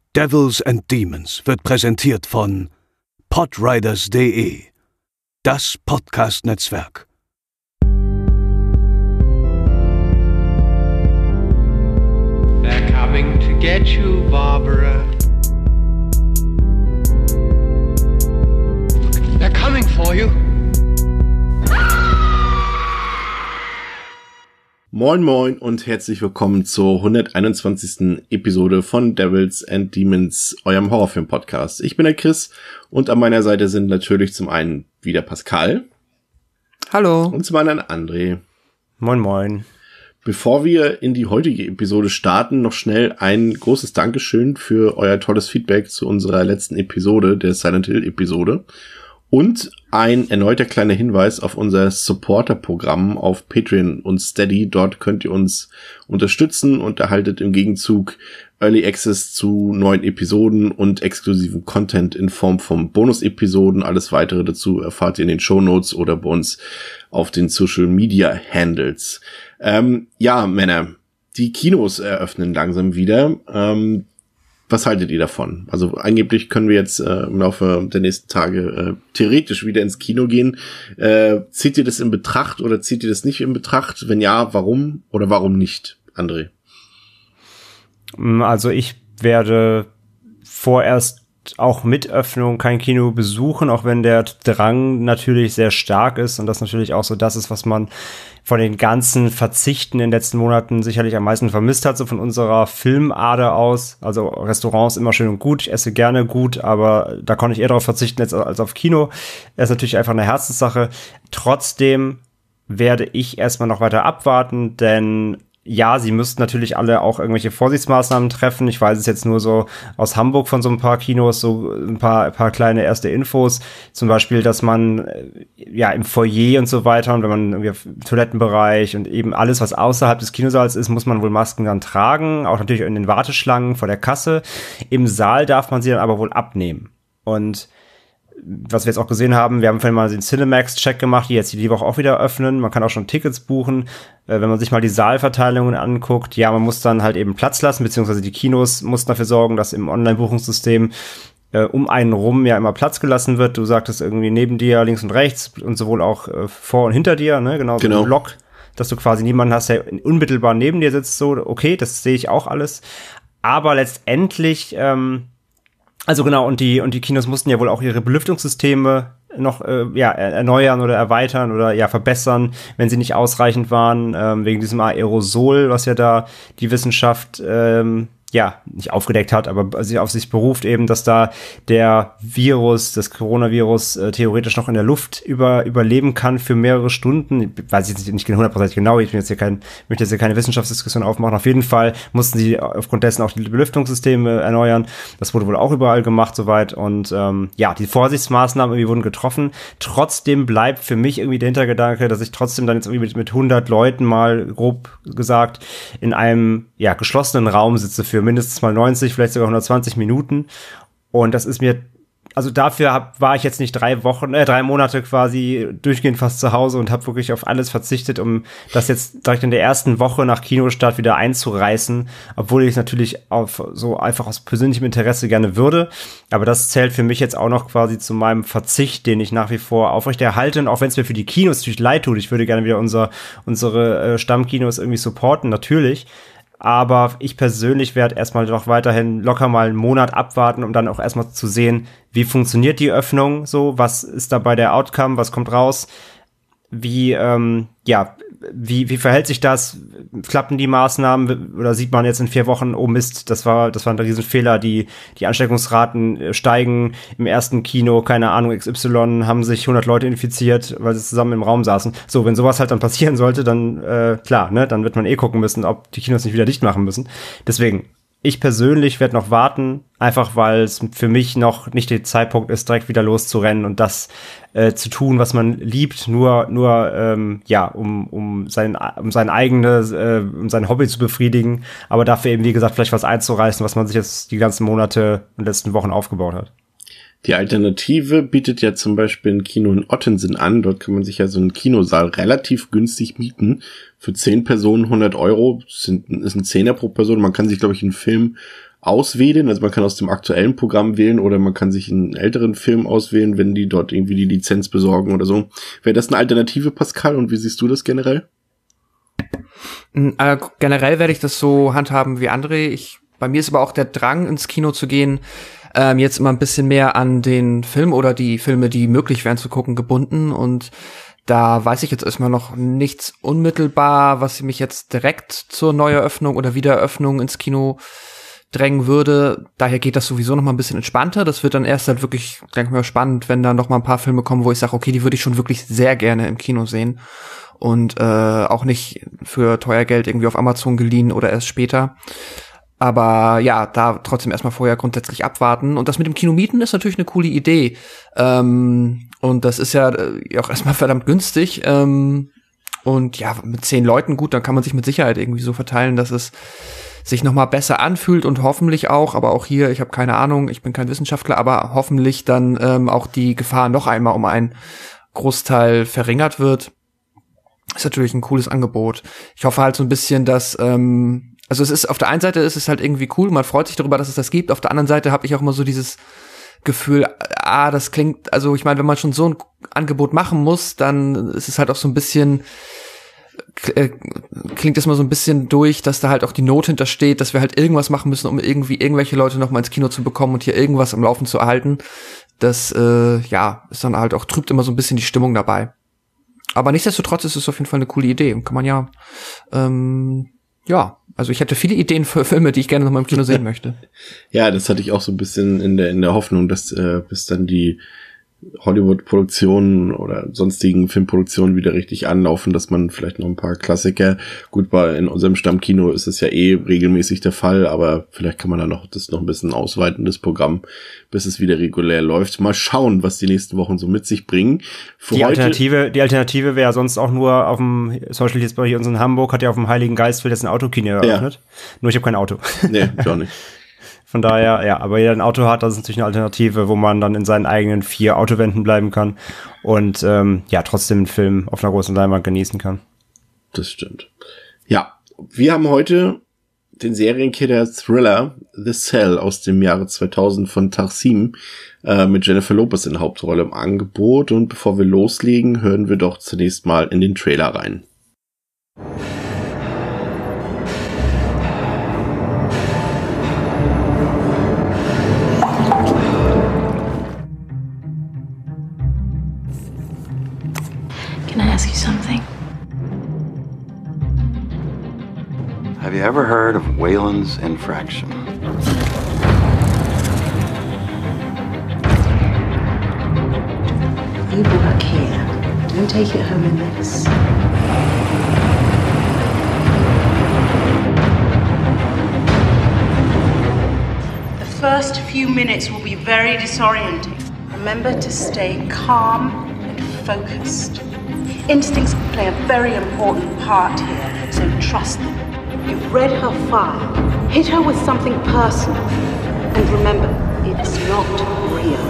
Devils and Demons wird präsentiert von podriders.de, das Podcast-Netzwerk. They're coming to get you, Barbara. They're coming for you. Moin moin und herzlich willkommen zur 121. Episode von Devils and Demons, eurem Horrorfilm-Podcast. Ich bin der Chris und an meiner Seite sind natürlich zum einen wieder Pascal. Hallo. Und zum anderen André. Moin moin. Bevor wir in die heutige Episode starten, noch schnell ein großes Dankeschön für euer tolles Feedback zu unserer letzten Episode, der Silent Hill Episode. Und ein erneuter kleiner Hinweis auf unser Supporter-Programm auf Patreon und Steady. Dort könnt ihr uns unterstützen und erhaltet im Gegenzug Early Access zu neuen Episoden und exklusiven Content in Form von Bonus-Episoden. Alles weitere dazu erfahrt ihr in den Shownotes oder bei uns auf den Social-Media-Handles. Ja, Männer, die Kinos eröffnen langsam wieder. Was haltet ihr davon? Also angeblich können wir jetzt im Laufe der nächsten Tage theoretisch wieder ins Kino gehen. Zieht ihr das in Betracht oder zieht ihr das nicht in Betracht? Wenn ja, warum oder warum nicht, André? Also ich werde vorerst auch mit Öffnung kein Kino besuchen, auch wenn der Drang natürlich sehr stark ist und das natürlich auch so das ist, was man von den ganzen Verzichten in den letzten Monaten sicherlich am meisten vermisst hat, so von unserer Filmader aus. Also Restaurants immer schön und gut, ich esse gerne gut, aber da konnte ich eher darauf verzichten als auf Kino. Das ist natürlich einfach eine Herzenssache. Trotzdem werde ich erstmal noch weiter abwarten, denn ja, sie müssten natürlich alle auch irgendwelche Vorsichtsmaßnahmen treffen. Ich weiß es jetzt nur so aus Hamburg von so ein paar Kinos, so ein paar kleine erste Infos. Zum Beispiel, dass man ja im Foyer und so weiter und wenn man irgendwie im Toilettenbereich und eben alles, was außerhalb des Kinosaals ist, muss man wohl Masken dann tragen. Auch natürlich in den Warteschlangen vor der Kasse. Im Saal darf man sie dann aber wohl abnehmen. Und was wir jetzt auch gesehen haben, wir haben vorhin mal den Cinemax-Check gemacht, die jetzt die Woche auch wieder öffnen. Man kann auch schon Tickets buchen. Wenn man sich mal die Saalverteilungen anguckt, ja, man muss dann halt eben Platz lassen, beziehungsweise die Kinos mussten dafür sorgen, dass im Online-Buchungssystem um einen rum ja immer Platz gelassen wird. Du sagtest irgendwie neben dir, links und rechts und sowohl auch vor und hinter dir, ne, genau. Im Block, dass du quasi niemanden hast, der unmittelbar neben dir sitzt, so, okay, das sehe ich auch alles. Aber letztendlich, also genau, und die Kinos mussten ja wohl auch ihre Belüftungssysteme noch erneuern oder erweitern oder ja verbessern, wenn sie nicht ausreichend waren, wegen diesem Aerosol, was ja da die Wissenschaft nicht aufgedeckt hat, aber sie auf sich beruft eben, dass da der Virus, das Coronavirus theoretisch noch in der Luft überleben kann für mehrere Stunden. Ich weiß jetzt nicht 100% genau, ich möchte jetzt hier keine Wissenschaftsdiskussion aufmachen. Auf jeden Fall mussten sie aufgrund dessen auch die Belüftungssysteme erneuern. Das wurde wohl auch überall gemacht soweit und die Vorsichtsmaßnahmen irgendwie wurden getroffen. Trotzdem bleibt für mich irgendwie der Hintergedanke, dass ich trotzdem dann jetzt irgendwie mit 100 Leuten mal grob gesagt in einem geschlossenen Raum sitze für mindestens mal 90, vielleicht sogar 120 Minuten. Und das ist mir, also dafür war ich jetzt nicht 3 Monate quasi durchgehend fast zu Hause und habe wirklich auf alles verzichtet, um das jetzt direkt in der ersten Woche nach Kinostart wieder einzureißen, obwohl ich es natürlich einfach aus persönlichem Interesse gerne würde. Aber das zählt für mich jetzt auch noch quasi zu meinem Verzicht, den ich nach wie vor aufrechterhalte. Und auch wenn es mir für die Kinos natürlich leid tut, ich würde gerne wieder unsere Stammkinos irgendwie supporten, natürlich. Aber ich persönlich werde erstmal doch weiterhin locker mal einen Monat abwarten, um dann auch erstmal zu sehen, wie funktioniert die Öffnung so, was ist dabei der Outcome, was kommt raus, wie verhält sich das, klappen die Maßnahmen oder sieht man jetzt in 4 Wochen, oh Mist, das war ein Riesenfehler, die Ansteckungsraten steigen im ersten Kino, keine Ahnung, XY haben sich 100 Leute infiziert, weil sie zusammen im Raum saßen. So, wenn sowas halt dann passieren sollte, dann klar, ne, dann wird man gucken müssen, ob die Kinos nicht wieder dicht machen müssen. Deswegen, ich persönlich werde noch warten, einfach weil es für mich noch nicht der Zeitpunkt ist, direkt wieder loszurennen und das zu tun, was man liebt, nur um sein Hobby zu befriedigen, aber dafür eben, wie gesagt, vielleicht was einzureißen, was man sich jetzt die ganzen Monate und letzten Wochen aufgebaut hat. Die Alternative bietet ja zum Beispiel ein Kino in Ottensen an. Dort kann man sich ja so einen Kinosaal relativ günstig mieten. Für 10 Personen 100 €. Ist ein Zehner pro Person. Man kann sich, glaube ich, einen Film auswählen. Also man kann aus dem aktuellen Programm wählen oder man kann sich einen älteren Film auswählen, wenn die dort irgendwie die Lizenz besorgen oder so. Wäre das eine Alternative, Pascal? Und wie siehst du das generell? Generell werde ich das so handhaben wie André. Bei mir ist aber auch der Drang, ins Kino zu gehen, jetzt immer ein bisschen mehr an den Film oder die Filme, die möglich wären zu gucken, gebunden. Und da weiß ich jetzt erstmal noch nichts unmittelbar, was mich jetzt direkt zur Neueröffnung oder Wiedereröffnung ins Kino drängen würde. Daher geht das sowieso noch mal ein bisschen entspannter. Das wird dann erst halt wirklich, denke ich mal, spannend, wenn da noch mal ein paar Filme kommen, wo ich sage, okay, die würde ich schon wirklich sehr gerne im Kino sehen. Und auch nicht für teuer Geld irgendwie auf Amazon geliehen oder erst später. Aber ja, da trotzdem erstmal vorher grundsätzlich abwarten. Und das mit dem Kino mieten ist natürlich eine coole Idee. Und das ist ja auch erstmal verdammt günstig. Und ja, mit 10 Leuten, gut, dann kann man sich mit Sicherheit irgendwie so verteilen, dass es sich noch mal besser anfühlt und hoffentlich auch, aber auch hier, ich habe keine Ahnung, ich bin kein Wissenschaftler, aber hoffentlich dann auch die Gefahr noch einmal um einen Großteil verringert wird. Ist natürlich ein cooles Angebot. Ich hoffe halt so ein bisschen, dass also es ist, auf der einen Seite ist es halt irgendwie cool, man freut sich darüber, dass es das gibt, auf der anderen Seite habe ich auch immer so dieses Gefühl, das klingt, also ich meine, wenn man schon so ein Angebot machen muss, dann ist es halt auch so ein bisschen, klingt es mal so ein bisschen durch, dass da halt auch die Not hintersteht, dass wir halt irgendwas machen müssen, um irgendwie irgendwelche Leute noch mal ins Kino zu bekommen und hier irgendwas am Laufen zu erhalten. Das, ist dann halt auch, trübt immer so ein bisschen die Stimmung dabei. Aber nichtsdestotrotz ist es auf jeden Fall eine coole Idee und kann man also ich hätte viele Ideen für Filme, die ich gerne noch mal im Kino sehen möchte. Ja, das hatte ich auch so ein bisschen in der Hoffnung, dass bis dann die Hollywood-Produktionen oder sonstigen Filmproduktionen wieder richtig anlaufen, dass man vielleicht noch ein paar Klassiker, gut, in unserem Stammkino ist es ja regelmäßig der Fall, aber vielleicht kann man da noch ein bisschen ausweiten, das Programm, bis es wieder regulär läuft. Mal schauen, was die nächsten Wochen so mit sich bringen. Die Alternative wäre ja sonst auch nur auf dem, zum Beispiel jetzt bei uns in Hamburg hat ja auf dem Heiligen Geistfeld jetzt ein Autokino eröffnet. Ja. Nur ich habe kein Auto. Nee, ich auch nicht. Von daher, ja, aber jeder ein Auto hat, das ist natürlich eine Alternative, wo man dann in seinen eigenen 4 Autowänden bleiben kann und trotzdem einen Film auf einer großen Leinwand genießen kann. Das stimmt. Ja, wir haben heute den Serienkiller-Thriller The Cell aus dem Jahre 2000 von Tarsim mit Jennifer Lopez in der Hauptrolle im Angebot. Und bevor wir loslegen, hören wir doch zunächst mal in den Trailer rein. Can I ask you something? Have you ever heard of Wayland's infraction? You work here. Don't take it home in this. The first few minutes will be very disorienting. Remember to stay calm and focused. Instincts play a very important part here, so trust them. You've read her file. Hit her with something personal. And remember, it's not real.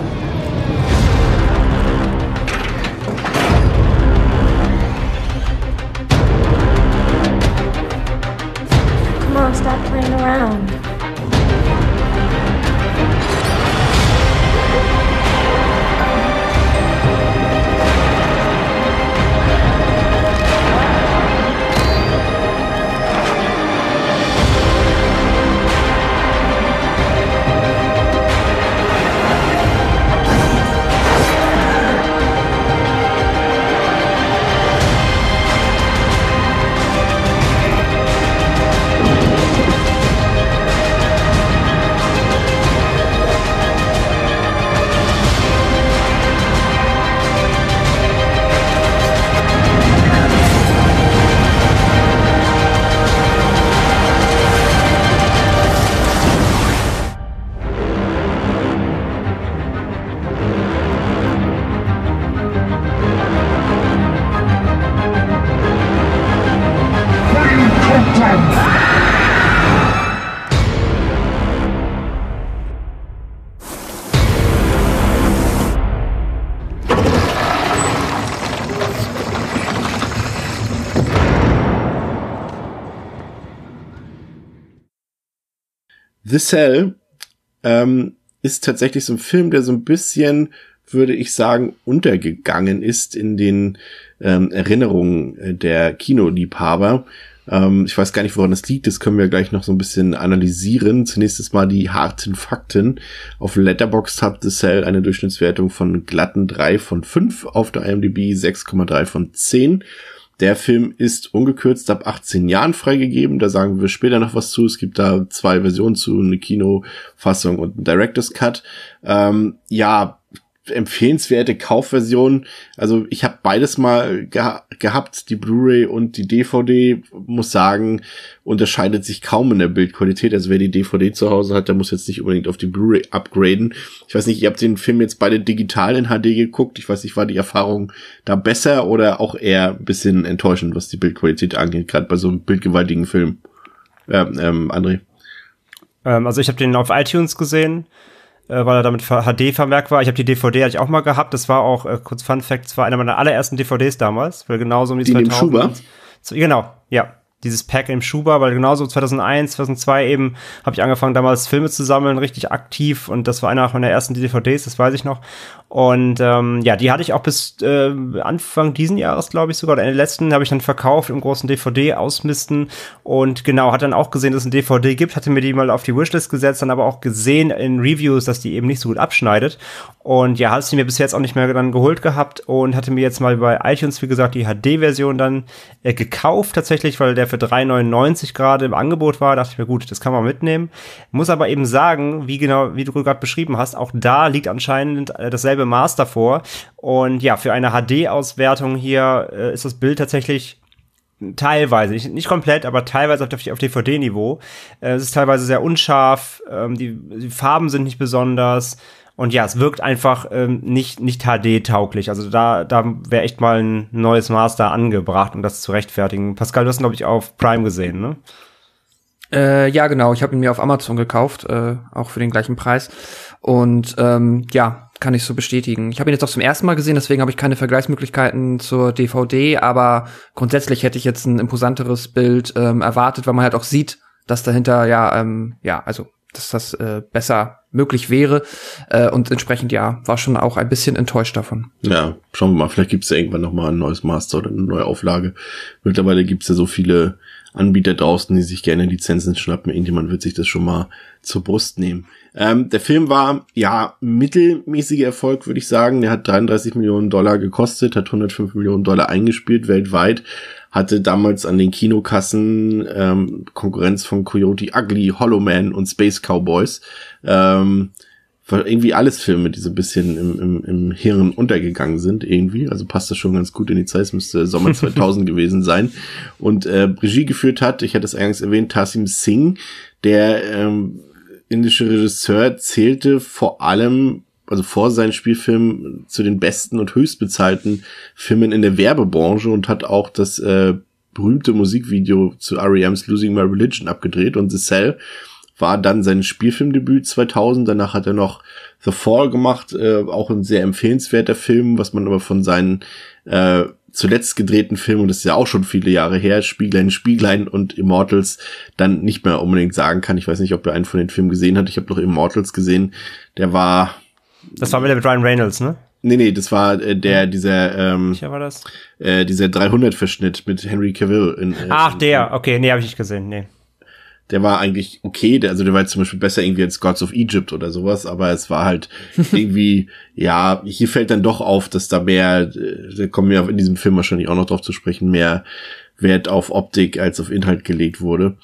Come on, stop playing around. The Cell ist tatsächlich so ein Film, der so ein bisschen, würde ich sagen, untergegangen ist in den Erinnerungen der Kinoliebhaber. Ich weiß gar nicht, woran das liegt. Das können wir gleich noch so ein bisschen analysieren. Zunächst mal die harten Fakten. Auf Letterboxd hat The Cell eine Durchschnittswertung von glatten 3 von 5, auf der IMDb 6,3 von 10. Der Film ist ungekürzt ab 18 Jahren freigegeben. Da sagen wir später noch was zu. Es gibt da 2 Versionen zu, eine Kinofassung und ein Director's Cut. Empfehlenswerte Kaufversion. Also ich habe beides mal gehabt, die Blu-ray und die DVD. Muss sagen, unterscheidet sich kaum in der Bildqualität. Also wer die DVD zu Hause hat, der muss jetzt nicht unbedingt auf die Blu-ray upgraden. Ich weiß nicht, ihr habt den Film jetzt beide digital in HD geguckt. Ich weiß nicht, war die Erfahrung da besser oder auch eher ein bisschen enttäuschend, was die Bildqualität angeht, gerade bei so einem bildgewaltigen Film? André? Also ich habe den auf iTunes gesehen, weil er damit HD vermerkt war. Ich habe die DVD hatte ich auch mal gehabt. Das war auch, kurz Fun Fact, das war einer meiner allerersten DVDs damals, weil genauso um die 2000. Im Schuber? Genau, ja. Dieses Pack im Schuber, weil genauso 2001, 2002 eben habe ich angefangen, damals Filme zu sammeln, richtig aktiv, und das war einer meiner ersten DVDs, das weiß ich noch. Und die hatte ich auch bis Anfang diesen Jahres, glaube ich sogar, oder Ende letzten, habe ich dann verkauft im großen DVD-Ausmisten und genau, hat dann auch gesehen, dass es eine DVD gibt, hatte mir die mal auf die Wishlist gesetzt, dann aber auch gesehen in Reviews, dass die eben nicht so gut abschneidet. Und ja, hat sie mir bis jetzt auch nicht mehr dann geholt gehabt und hatte mir jetzt mal bei iTunes, wie gesagt, die HD-Version dann gekauft tatsächlich, weil der für 3,99 gerade im Angebot war. Dachte ich mir, gut, das kann man mitnehmen. Muss aber eben sagen, wie du gerade beschrieben hast, auch da liegt anscheinend dasselbe Maß davor. Und ja, für eine HD-Auswertung hier ist das Bild tatsächlich teilweise, nicht komplett, aber teilweise auf DVD-Niveau. Es ist teilweise sehr unscharf, die Farben sind nicht besonders. Und ja, es wirkt einfach nicht HD-tauglich. Also da wäre echt mal ein neues Maß da angebracht, um das zu rechtfertigen. Pascal, du hast ihn, glaube ich, auf Prime gesehen, ne? Ja, genau. Ich habe ihn mir auf Amazon gekauft, auch für den gleichen Preis. Und kann ich so bestätigen. Ich habe ihn jetzt auch zum ersten Mal gesehen, deswegen habe ich keine Vergleichsmöglichkeiten zur DVD. Aber grundsätzlich hätte ich jetzt ein imposanteres Bild erwartet, weil man halt auch sieht, dass dahinter dass das besser möglich wäre. Und entsprechend, war schon auch ein bisschen enttäuscht davon. Ja, schauen wir mal. Vielleicht gibt es ja irgendwann nochmal ein neues Master oder eine neue Auflage. Mittlerweile gibt es ja so viele Anbieter draußen, die sich gerne Lizenzen schnappen. Irgendjemand wird sich das schon mal zur Brust nehmen. Der Film war, mittelmäßiger Erfolg, würde ich sagen. Der hat $33 Millionen gekostet, hat $105 Millionen eingespielt weltweit. Hatte damals an den Kinokassen Konkurrenz von Coyote Ugly, Hollow Man und Space Cowboys. War irgendwie alles Filme, die so ein bisschen im Hirn untergegangen sind irgendwie. Also passt das schon ganz gut in die Zeit. Es müsste Sommer 2000 gewesen sein. Und Regie geführt hat, ich hatte es eingangs erwähnt, Tasim Singh. Der indische Regisseur zählte vor allem, also vor seinen Spielfilmen, zu den besten und höchstbezahlten Filmen in der Werbebranche und hat auch das berühmte Musikvideo zu R.E.M's Losing My Religion abgedreht. Und The Cell war dann sein Spielfilmdebüt 2000. Danach hat er noch The Fall gemacht, auch ein sehr empfehlenswerter Film, was man aber von seinen zuletzt gedrehten Filmen, und das ist ja auch schon viele Jahre her, Spieglein und Immortals, dann nicht mehr unbedingt sagen kann. Ich weiß nicht, ob ihr einen von den Filmen gesehen habt. Ich habe noch Immortals gesehen. Der war... Das war wieder mit Ryan Reynolds, ne? Nee, das war dieser Welcher war das? Dieser 300-Verschnitt mit Henry Cavill. Okay, nee, habe ich nicht gesehen, nee. Der war eigentlich okay, der war jetzt zum Beispiel besser irgendwie als Gods of Egypt oder sowas, aber es war halt irgendwie, hier fällt dann doch auf, dass da mehr, da kommen wir in diesem Film wahrscheinlich auch noch drauf zu sprechen, mehr Wert auf Optik als auf Inhalt gelegt wurde.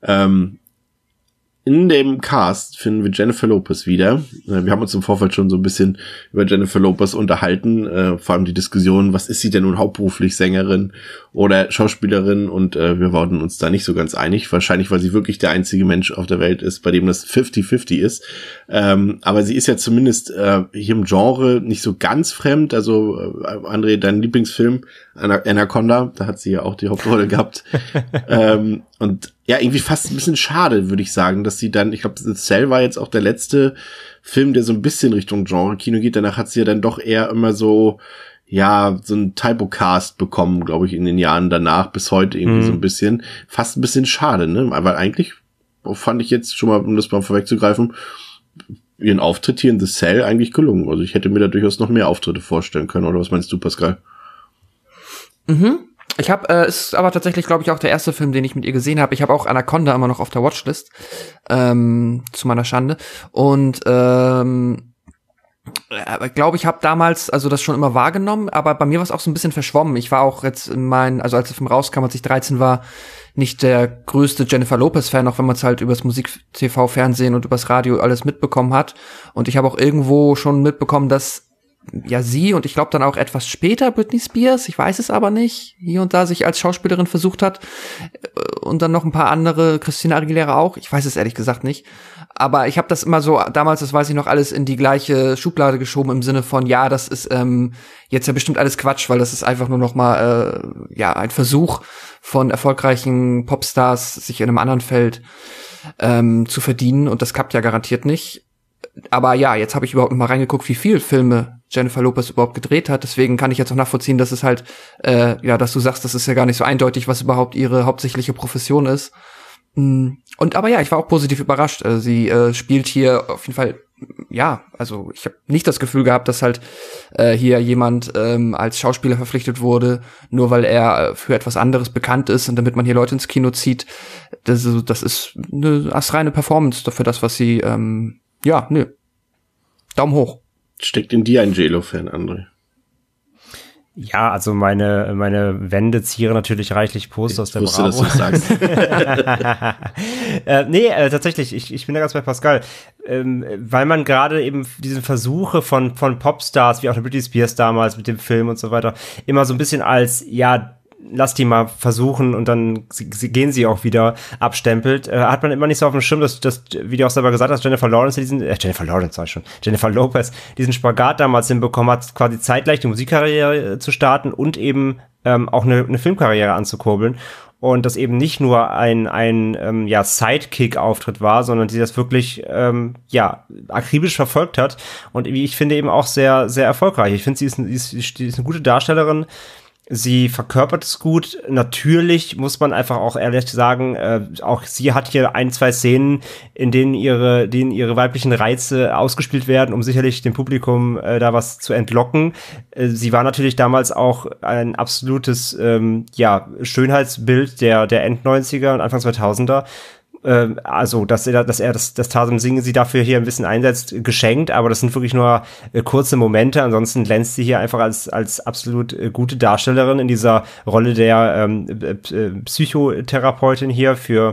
In dem Cast finden wir Jennifer Lopez wieder. Wir haben uns im Vorfeld schon so ein bisschen über Jennifer Lopez unterhalten, vor allem die Diskussion, was ist sie denn nun hauptberuflich, Sängerin oder Schauspielerin, und wir waren uns da nicht so ganz einig, wahrscheinlich, weil sie wirklich der einzige Mensch auf der Welt ist, bei dem das 50-50 ist, aber sie ist ja zumindest hier im Genre nicht so ganz fremd. Also André, dein Lieblingsfilm Anaconda, da hat sie ja auch die Hauptrolle gehabt. Und ja, irgendwie fast ein bisschen schade, würde ich sagen, dass sie dann, ich glaube, The Cell war jetzt auch der letzte Film, der so ein bisschen Richtung Genre-Kino geht. Danach hat sie ja dann doch eher immer so ein Typocast bekommen, glaube ich, in den Jahren danach bis heute irgendwie so ein bisschen. Fast ein bisschen schade, ne? Aber eigentlich fand ich jetzt schon mal, um das mal vorwegzugreifen, ihren Auftritt hier in The Cell eigentlich gelungen. Also ich hätte mir da durchaus noch mehr Auftritte vorstellen können. Oder was meinst du, Pascal? Ich habe, ist aber tatsächlich, glaube ich, auch der erste Film, den ich mit ihr gesehen habe. Ich habe auch Anaconda immer noch auf der Watchlist, zu meiner Schande. Und glaube ich, habe damals also das schon immer wahrgenommen, aber bei mir war es auch so ein bisschen verschwommen. Ich war auch jetzt also als der Film rauskam, als ich 13 war, nicht der größte Jennifer Lopez-Fan, auch wenn man es halt übers Musik-TV, Fernsehen und übers Radio alles mitbekommen hat. Und ich habe auch irgendwo schon mitbekommen, dass ja sie und ich glaube dann auch etwas später Britney Spears, ich weiß es aber nicht, hier und da sich als Schauspielerin versucht hat und dann noch ein paar andere, Christina Aguilera auch, ich weiß es ehrlich gesagt nicht, aber ich habe das immer so, damals, das weiß ich noch, alles in die gleiche Schublade geschoben im Sinne von, ja, das ist jetzt ja bestimmt alles Quatsch, weil das ist einfach nur noch mal ein Versuch von erfolgreichen Popstars, sich in einem anderen Feld zu verdienen und das klappt ja garantiert nicht. Aber ja, jetzt habe ich überhaupt noch mal reingeguckt, wie viel Filme Jennifer Lopez überhaupt gedreht hat. Deswegen kann ich jetzt auch nachvollziehen, dass es halt, dass du sagst, das ist ja gar nicht so eindeutig, was überhaupt ihre hauptsächliche Profession ist. Aber ja, ich war auch positiv überrascht. Sie spielt hier auf jeden Fall, ja, also ich habe nicht das Gefühl gehabt, dass halt hier jemand als Schauspieler verpflichtet wurde, nur weil er für etwas anderes bekannt ist und damit man hier Leute ins Kino zieht. Das ist eine astreine Performance für das, was sie Daumen hoch. Steckt in dir ein J-Lo-Fan, André? Ja, also meine Wände zieren natürlich reichlich Poster aus der Bravo. Dass du sagst. Tatsächlich, ich bin da ganz bei Pascal. Weil man gerade eben diese Versuche von Popstars, wie auch eine Britney Spears damals mit dem Film und so weiter, immer so ein bisschen als, ja, lass die mal versuchen und dann gehen sie auch wieder abstempelt, hat man immer nicht so auf dem Schirm, dass wie du auch selber gesagt hast, Jennifer Lopez diesen Spagat damals hinbekommen hat, quasi zeitgleich die Musikkarriere zu starten und eben auch eine Filmkarriere anzukurbeln. Und das eben nicht nur ein Sidekick-Auftritt war, sondern sie das wirklich akribisch verfolgt hat und wie ich finde eben auch sehr, sehr erfolgreich. Ich finde, sie ist eine gute Darstellerin. Sie verkörpert es gut. Natürlich muss man einfach auch ehrlich sagen, auch sie hat hier 1-2 Szenen, in denen ihre weiblichen Reize ausgespielt werden, um sicherlich dem Publikum da was zu entlocken. Sie war natürlich damals auch ein absolutes Schönheitsbild der End-90er und Anfang 2000er. Also, dass er das Tarzan Singen sie dafür hier ein bisschen einsetzt, geschenkt, aber das sind wirklich nur kurze Momente. Ansonsten glänzt sie hier einfach als absolut gute Darstellerin in dieser Rolle der Psychotherapeutin hier für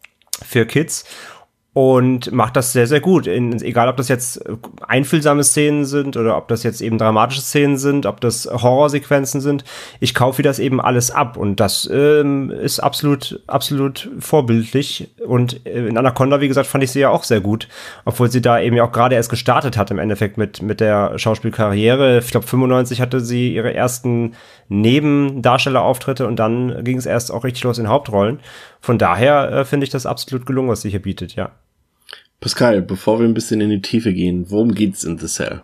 Kids. Und macht das sehr, sehr gut. Egal, ob das jetzt einfühlsame Szenen sind oder ob das jetzt eben dramatische Szenen sind, ob das Horrorsequenzen sind. Ich kaufe das eben alles ab und das ist absolut, absolut vorbildlich. Und in Anaconda, wie gesagt, fand ich sie ja auch sehr gut, obwohl sie da eben ja auch gerade erst gestartet hat im Endeffekt mit der Schauspielkarriere. Ich glaube, 95 hatte sie ihre ersten Nebendarstellerauftritte und dann ging es erst auch richtig los in Hauptrollen. Von daher finde ich das absolut gelungen, was sie hier bietet, ja. Pascal, bevor wir ein bisschen in die Tiefe gehen, worum geht's in The Cell?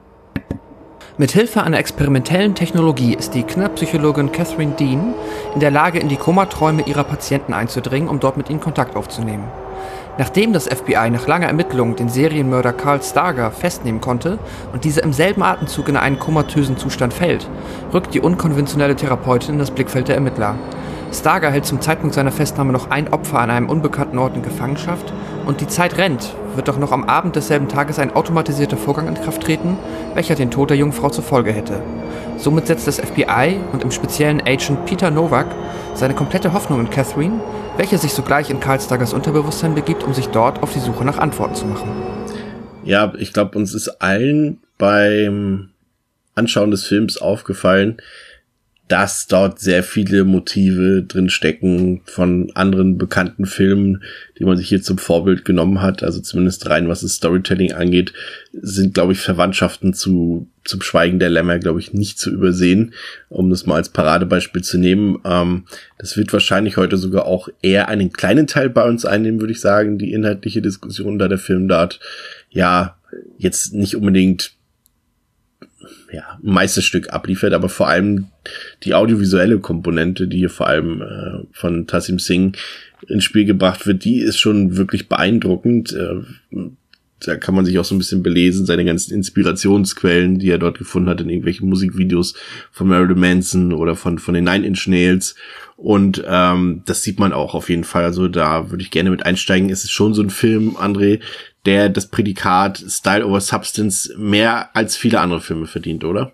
Mit Hilfe einer experimentellen Technologie ist die Kinderpsychologin Catherine Dean in der Lage, in die Komaträume ihrer Patienten einzudringen, um dort mit ihnen Kontakt aufzunehmen. Nachdem das FBI nach langer Ermittlung den Serienmörder Carl Starger festnehmen konnte und dieser im selben Atemzug in einen komatösen Zustand fällt, rückt die unkonventionelle Therapeutin in das Blickfeld der Ermittler. Starger hält zum Zeitpunkt seiner Festnahme noch ein Opfer an einem unbekannten Ort in Gefangenschaft und die Zeit rennt, wird doch noch am Abend desselben Tages ein automatisierter Vorgang in Kraft treten, welcher den Tod der jungen Frau zur Folge hätte. Somit setzt das FBI und im speziellen Agent Peter Novak seine komplette Hoffnung in Catherine, welche sich sogleich in Carl Stargers Unterbewusstsein begibt, um sich dort auf die Suche nach Antworten zu machen. Ja, ich glaube, uns ist allen beim Anschauen des Films aufgefallen, dass dort sehr viele Motive drin stecken von anderen bekannten Filmen, die man sich hier zum Vorbild genommen hat. Also zumindest rein, was das Storytelling angeht, sind, glaube ich, Verwandtschaften zum Schweigen der Lämmer, glaube ich, nicht zu übersehen, um das mal als Paradebeispiel zu nehmen. Das wird wahrscheinlich heute sogar auch eher einen kleinen Teil bei uns einnehmen, würde ich sagen, die inhaltliche Diskussion, da der Film dort ja jetzt nicht unbedingt ein Meisterstück abliefert, aber vor allem die audiovisuelle Komponente, die hier vor allem von Tassim Singh ins Spiel gebracht wird, die ist schon wirklich beeindruckend. Da kann man sich auch so ein bisschen belesen, seine ganzen Inspirationsquellen, die er dort gefunden hat in irgendwelchen Musikvideos von Marilyn Manson oder von den Nine Inch Nails. Und das sieht man auch auf jeden Fall. Also da würde ich gerne mit einsteigen. Es ist schon so ein Film, André, der das Prädikat Style over Substance mehr als viele andere Filme verdient, oder?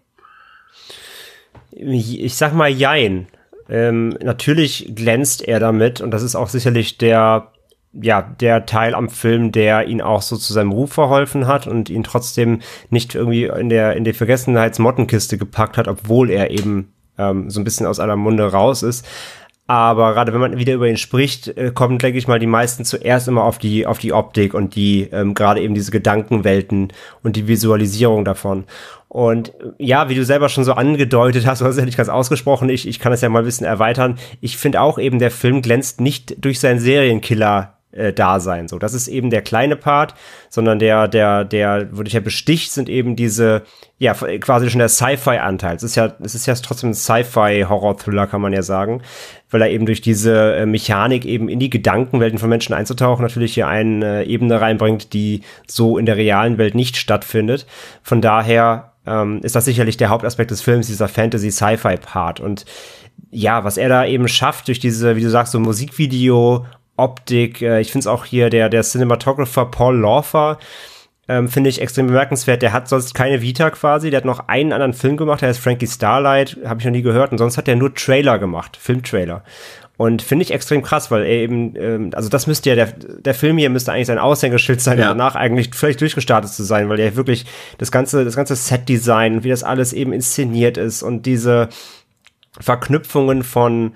Ich sag mal jein. Natürlich glänzt er damit und das ist auch sicherlich der Teil am Film, der ihn auch so zu seinem Ruf verholfen hat und ihn trotzdem nicht irgendwie in die Vergessenheitsmottenkiste gepackt hat, obwohl er eben so ein bisschen aus aller Munde raus ist. Aber gerade wenn man wieder über ihn spricht, kommen, denke ich mal, die meisten zuerst immer auf die Optik und die gerade eben diese Gedankenwelten und die Visualisierung davon. Und ja, wie du selber schon so angedeutet hast, du hast es ja nicht ganz ausgesprochen, ich kann das ja mal ein bisschen erweitern. Ich finde auch eben, der Film glänzt nicht durch seinen Serienkiller Dasein. So, das ist eben der kleine Part, sondern der würde ich ja besticht, sind eben diese, ja, quasi schon der Sci-Fi-Anteil. Es ist ja trotzdem ein Sci-Fi-Horror-Thriller, kann man ja sagen, weil er eben durch diese Mechanik eben in die Gedankenwelten von Menschen einzutauchen natürlich hier eine Ebene reinbringt, die so in der realen Welt nicht stattfindet. Von daher ist das sicherlich der Hauptaspekt des Films, dieser Fantasy-Sci-Fi-Part. Und ja, was er da eben schafft durch diese, wie du sagst, so Musikvideo, Optik, ich finde es auch hier, der Cinematographer Paul Laufer, finde ich extrem bemerkenswert. Der hat sonst keine Vita quasi, der hat noch einen anderen Film gemacht, der heißt Frankie Starlight, habe ich noch nie gehört, und sonst hat er nur Trailer gemacht, Filmtrailer. Und finde ich extrem krass, weil er eben, also das müsste ja, der Film hier müsste eigentlich sein Aushängeschild sein, ja, und danach eigentlich völlig durchgestartet zu sein, weil er wirklich das ganze Set-Design und wie das alles eben inszeniert ist und diese Verknüpfungen von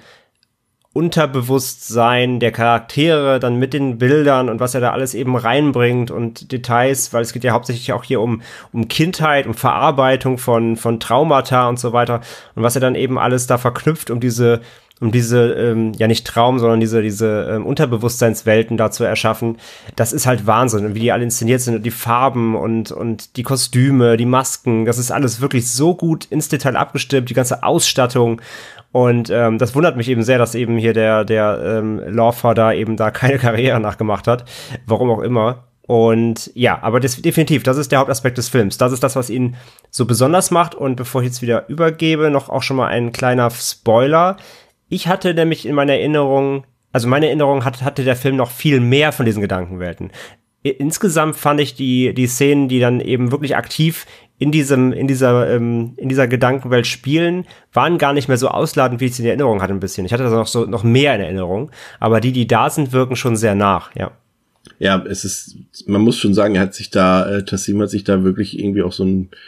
Unterbewusstsein der Charaktere dann mit den Bildern und was er da alles eben reinbringt und Details, weil es geht ja hauptsächlich auch hier um Kindheit, um Verarbeitung von Traumata und so weiter, und was er dann eben alles da verknüpft, um diese ja nicht Traum, sondern diese Unterbewusstseinswelten da zu erschaffen. Das ist halt Wahnsinn, und wie die alle inszeniert sind und die Farben und die Kostüme, die Masken, das ist alles wirklich so gut ins Detail abgestimmt, die ganze Ausstattung. Und das wundert mich eben sehr, dass eben hier der Laufer da eben da keine Karriere nachgemacht hat, warum auch immer. Und ja, aber definitiv, das ist der Hauptaspekt des Films. Das ist das, was ihn so besonders macht. Und bevor ich jetzt wieder übergebe, noch auch schon mal ein kleiner Spoiler. Ich hatte nämlich in meiner Erinnerung, hatte der Film noch viel mehr von diesen Gedankenwelten. Insgesamt fand ich die Szenen, die dann eben wirklich aktiv in dieser Gedankenwelt spielen, waren gar nicht mehr so ausladend, wie ich es in Erinnerung hatte ein bisschen. Ich hatte das noch mehr in Erinnerung, aber die da sind, wirken schon sehr nach, ja. Ja, man muss schon sagen, Tassim hat sich da wirklich irgendwie auch so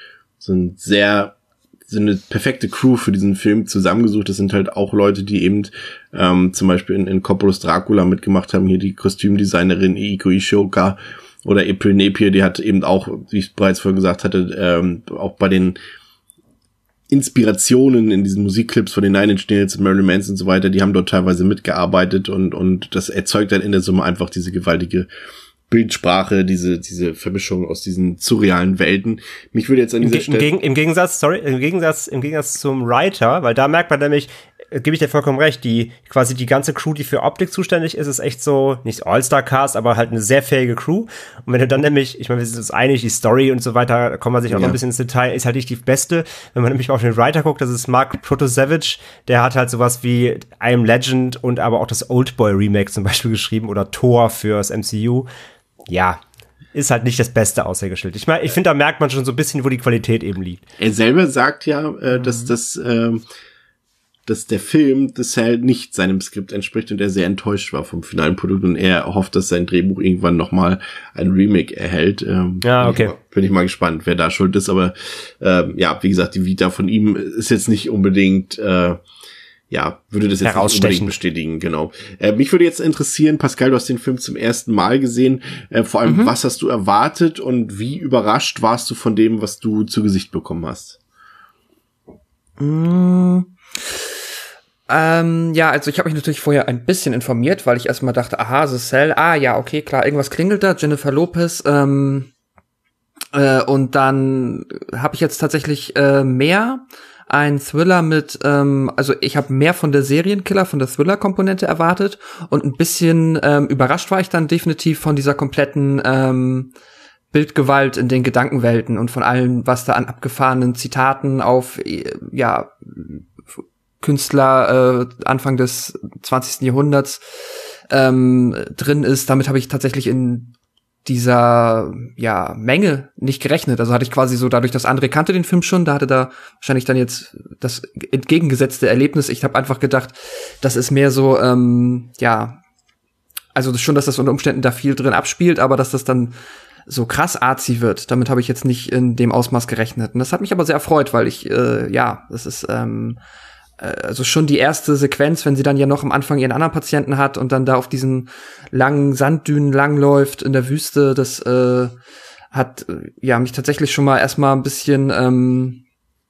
eine perfekte Crew für diesen Film zusammengesucht. Das sind halt auch Leute, die eben zum Beispiel in Coppolas Dracula mitgemacht haben. Hier die Kostümdesignerin Eiko Ishioka oder April Napier, die hat eben auch, wie ich bereits vorhin gesagt hatte, auch bei den Inspirationen in diesen Musikclips von den Nine Inch Nails und Marilyn Manson und so weiter, die haben dort teilweise mitgearbeitet, und das erzeugt dann in der Summe einfach diese gewaltige Bildsprache, diese Vermischung aus diesen surrealen Welten. Mich würde jetzt an dieser Stelle... Im Gegensatz zum Writer, weil da merkt man nämlich, gebe ich dir vollkommen recht, die ganze Crew, die für Optik zuständig ist echt so, nicht All-Star-Cast, aber halt eine sehr fähige Crew. Und wenn du dann nämlich, ich meine, wir sind uns einig, die Story und so weiter, da kommt man sich auch noch ein bisschen ins Detail, ist halt nicht die beste. Wenn man nämlich auf den Writer guckt, das ist Mark Protosevich, der hat halt sowas wie I Am Legend und aber auch das Oldboy-Remake zum Beispiel geschrieben oder Thor fürs MCU. Ja, ist halt nicht das beste Aushängeschild. Ich meine, ich finde, da merkt man schon so ein bisschen, wo die Qualität eben liegt. Er selber sagt ja, dass der Film The Cell nicht seinem Skript entspricht und er sehr enttäuscht war vom finalen Produkt, und er hofft, dass sein Drehbuch irgendwann nochmal ein Remake erhält. Okay. Bin ich mal gespannt, wer da schuld ist, aber wie gesagt, die Vita von ihm ist jetzt nicht unbedingt würde das jetzt nicht unbedingt bestätigen, genau. Mich würde jetzt interessieren, Pascal, du hast den Film zum ersten Mal gesehen, vor allem, was hast du erwartet und wie überrascht warst du von dem, was du zu Gesicht bekommen hast? Also ich habe mich natürlich vorher ein bisschen informiert, weil ich erstmal dachte, aha, The Cell, ja, okay, klar, irgendwas klingelt da, Jennifer Lopez, Und dann habe ich jetzt tatsächlich mehr ein Thriller mit, also ich habe mehr von der Serienkiller, von der Thriller-Komponente erwartet und ein bisschen überrascht war ich dann definitiv von dieser kompletten Bildgewalt in den Gedankenwelten und von allem, was da an abgefahrenen Zitaten auf, ja, Künstler Anfang des 20. Jahrhunderts drin ist. Damit habe ich tatsächlich in dieser Menge nicht gerechnet. Also hatte ich quasi so, dadurch, dass André kannte den Film schon, da hatte da wahrscheinlich dann jetzt das entgegengesetzte Erlebnis. Ich habe einfach gedacht, das ist mehr so, also schon, dass das unter Umständen da viel drin abspielt, aber dass das dann so krass arzi wird. Damit habe ich jetzt nicht in dem Ausmaß gerechnet. Und das hat mich aber sehr erfreut, weil ich, das ist also schon die erste Sequenz, wenn sie dann ja noch am Anfang ihren anderen Patienten hat und dann da auf diesen langen Sanddünen langläuft in der Wüste, das hat mich tatsächlich schon mal erstmal ein bisschen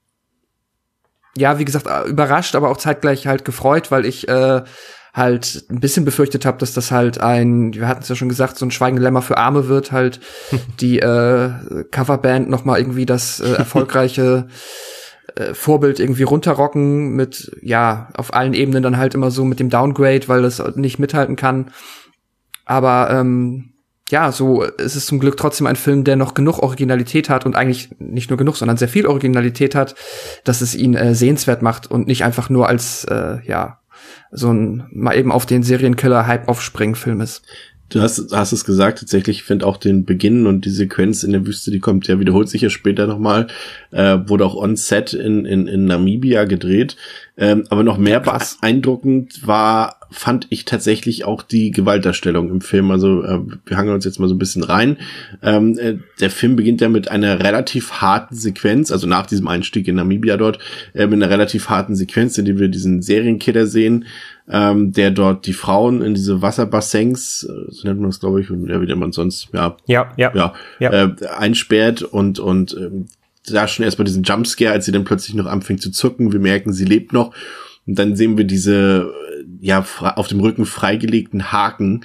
wie gesagt, überrascht, aber auch zeitgleich halt gefreut, weil ich halt ein bisschen befürchtet habe, dass das halt wir hatten es ja schon gesagt, so ein Schweigende Lämmer für Arme wird, halt die Coverband noch mal irgendwie das erfolgreiche Vorbild irgendwie runterrocken mit, auf allen Ebenen dann halt immer so mit dem Downgrade, weil das nicht mithalten kann. Aber so ist es zum Glück trotzdem ein Film, der noch genug Originalität hat und eigentlich nicht nur genug, sondern sehr viel Originalität hat, dass es ihn sehenswert macht und nicht einfach nur als, so ein mal eben auf den Serienkiller-Hype aufspringen Film ist. Du hast es gesagt, tatsächlich, ich finde auch den Beginn und die Sequenz in der Wüste, die kommt, wiederholt sich ja später nochmal, wurde auch on set in Namibia gedreht, aber noch mehr beeindruckend fand ich tatsächlich auch die Gewaltdarstellung im Film. Also wir hangeln uns jetzt mal so ein bisschen rein. Der Film beginnt ja mit einer relativ harten Sequenz, also nach diesem Einstieg in Namibia dort, mit einer relativ harten Sequenz, in der wir diesen Serienkiller sehen, der dort die Frauen in diese Wasserbassins, so nennt man das, glaube ich, wie nennt man sonst, einsperrt und da schon erstmal diesen Jumpscare, als sie dann plötzlich noch anfängt zu zucken. Wir merken, sie lebt noch. Und dann sehen wir diese, auf dem Rücken freigelegten Haken,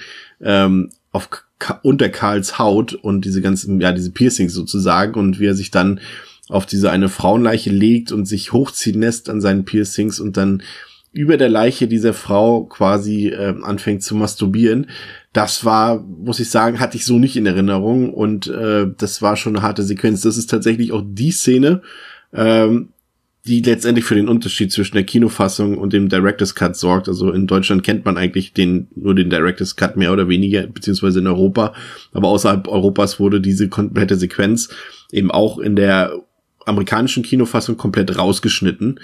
unter Karls Haut und diese ganzen, diese Piercings sozusagen und wie er sich dann auf diese eine Frauenleiche legt und sich hochziehen lässt an seinen Piercings und dann über der Leiche dieser Frau quasi anfängt zu masturbieren. Das war, muss ich sagen, hatte ich so nicht in Erinnerung und das war schon eine harte Sequenz. Das ist tatsächlich auch die Szene, die letztendlich für den Unterschied zwischen der Kinofassung und dem Director's Cut sorgt. Also in Deutschland kennt man eigentlich nur den Director's Cut mehr oder weniger, beziehungsweise in Europa. Aber außerhalb Europas wurde diese komplette Sequenz eben auch in der amerikanischen Kinofassung komplett rausgeschnitten.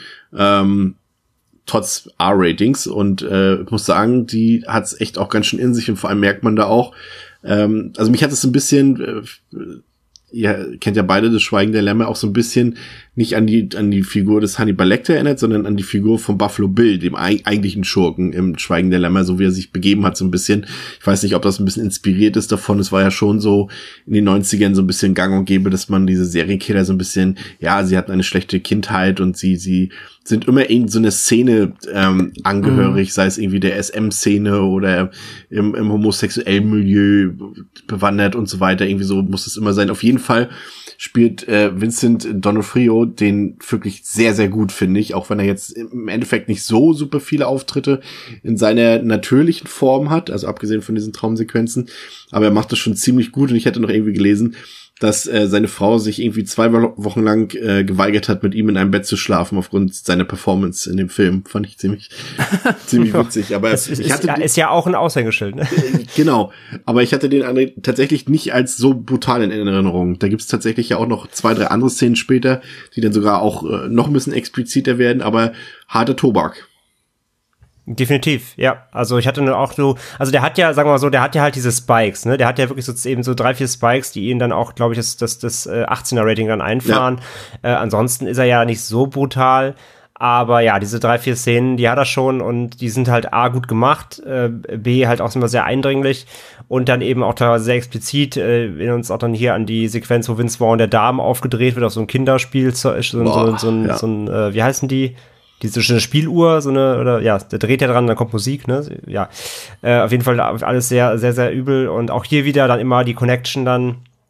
Trotz R-Ratings und ich muss sagen, die hat's echt auch ganz schön in sich und vor allem merkt man da auch, also mich hat es ein bisschen, ihr kennt ja beide das Schweigen der Lämmer, auch so ein bisschen nicht an die Figur des Hannibal Lecter erinnert, sondern an die Figur von Buffalo Bill, dem eigentlichen Schurken im Schweigen der Lämmer, so wie er sich begeben hat, so ein bisschen. Ich weiß nicht, ob das ein bisschen inspiriert ist davon. Es war ja schon so in den 90ern so ein bisschen gang und gäbe, dass man diese Serienkiller so ein bisschen, sie hatten eine schlechte Kindheit und sie sind immer in so eine Szene angehörig, sei es irgendwie der SM-Szene oder im homosexuellen Milieu bewandert und so weiter. Irgendwie so muss es immer sein. Auf jeden Fall spielt Vincent D'Onofrio den wirklich sehr, sehr gut, finde ich, auch wenn er jetzt im Endeffekt nicht so super viele Auftritte in seiner natürlichen Form hat, also abgesehen von diesen Traumsequenzen, aber er macht das schon ziemlich gut und ich hätte noch irgendwie gelesen, dass seine Frau sich irgendwie 2 Wochen lang geweigert hat, mit ihm in einem Bett zu schlafen aufgrund seiner Performance in dem Film. Fand ich ziemlich witzig. Aber ist ja auch ein Aushängeschild, ne? Genau. Aber ich hatte den André tatsächlich nicht als so brutal in Erinnerung. Da gibt's tatsächlich ja auch noch 2, 3 andere Szenen später, die dann sogar auch noch ein bisschen expliziter werden, aber harter Tobak. Definitiv, ja. Also ich hatte nur auch so, also der hat ja, sagen wir mal so, der hat ja halt diese Spikes, ne? Der hat ja wirklich so eben so 3, 4 Spikes, die ihn dann auch, glaube ich, das 18er-Rating dann einfahren. Ja. Ansonsten ist er ja nicht so brutal. Aber ja, diese 3, 4 Szenen, die hat er schon und die sind halt A, gut gemacht, B, halt auch immer sehr eindringlich und dann eben auch da sehr explizit, in uns auch dann hier an die Sequenz, wo Vince Vaughn der Darm aufgedreht wird auf so ein Kinderspiel, so ein wie heißen die? Diese schöne Spieluhr, der dreht ja dran, dann kommt Musik, ne? Ja, auf jeden Fall alles sehr, sehr, sehr übel und auch hier wieder dann immer die Connection dann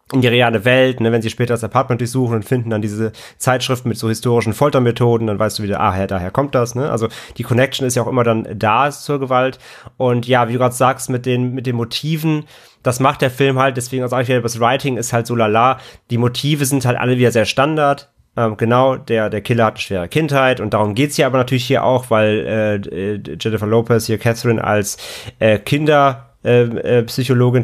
in die reale Welt, ne, wenn sie später das Apartment durchsuchen und finden dann diese Zeitschriften mit so historischen Foltermethoden, dann weißt du wieder, daher kommt das, ne? Also die Connection ist ja auch immer dann da zur Gewalt. Und ja, wie du gerade sagst, mit den Motiven, das macht der Film halt, deswegen sage ich ja, das Writing ist halt so lala. Die Motive sind halt alle wieder sehr Standard. Genau, der Killer hat eine schwere Kindheit und darum geht's hier aber natürlich hier auch, weil Jennifer Lopez hier Catherine als Kinderpsychologin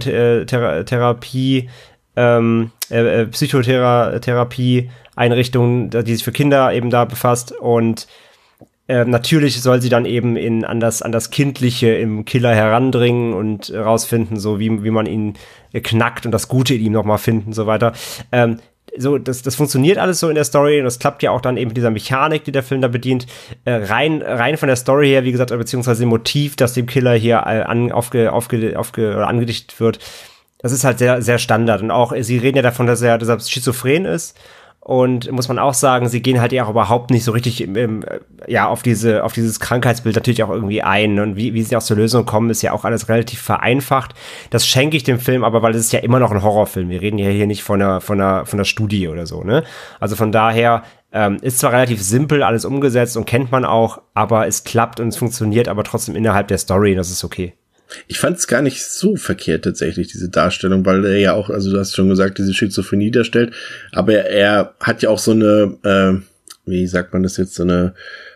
Psychotherapie-Einrichtung, die sich für Kinder eben da befasst und natürlich soll sie dann eben an das Kindliche im Killer herandringen und rausfinden, so wie man ihn knackt und das Gute in ihm nochmal finden und so weiter. So, das funktioniert alles so in der Story und das klappt ja auch dann eben mit dieser Mechanik, die der Film da bedient. Rein von der Story her, wie gesagt, beziehungsweise dem Motiv, das dem Killer hier angedichtet wird, das ist halt sehr, sehr Standard. Und auch, sie reden ja davon, dass er schizophren ist. Und muss man auch sagen, sie gehen halt ja auch überhaupt nicht so richtig auf dieses Krankheitsbild natürlich auch irgendwie ein. Und wie sie auch zur Lösung kommen, ist ja auch alles relativ vereinfacht. Das schenke ich dem Film aber, weil es ist ja immer noch ein Horrorfilm. Wir reden ja hier nicht von einer Studie oder so, ne? Also von daher ist zwar relativ simpel alles umgesetzt und kennt man auch, aber es klappt und es funktioniert aber trotzdem innerhalb der Story und das ist okay. Ich fand es gar nicht so verkehrt tatsächlich, diese Darstellung, weil er ja auch, also du hast schon gesagt, diese Schizophrenie darstellt, aber er hat ja auch so eine, wie sagt man das jetzt, so eine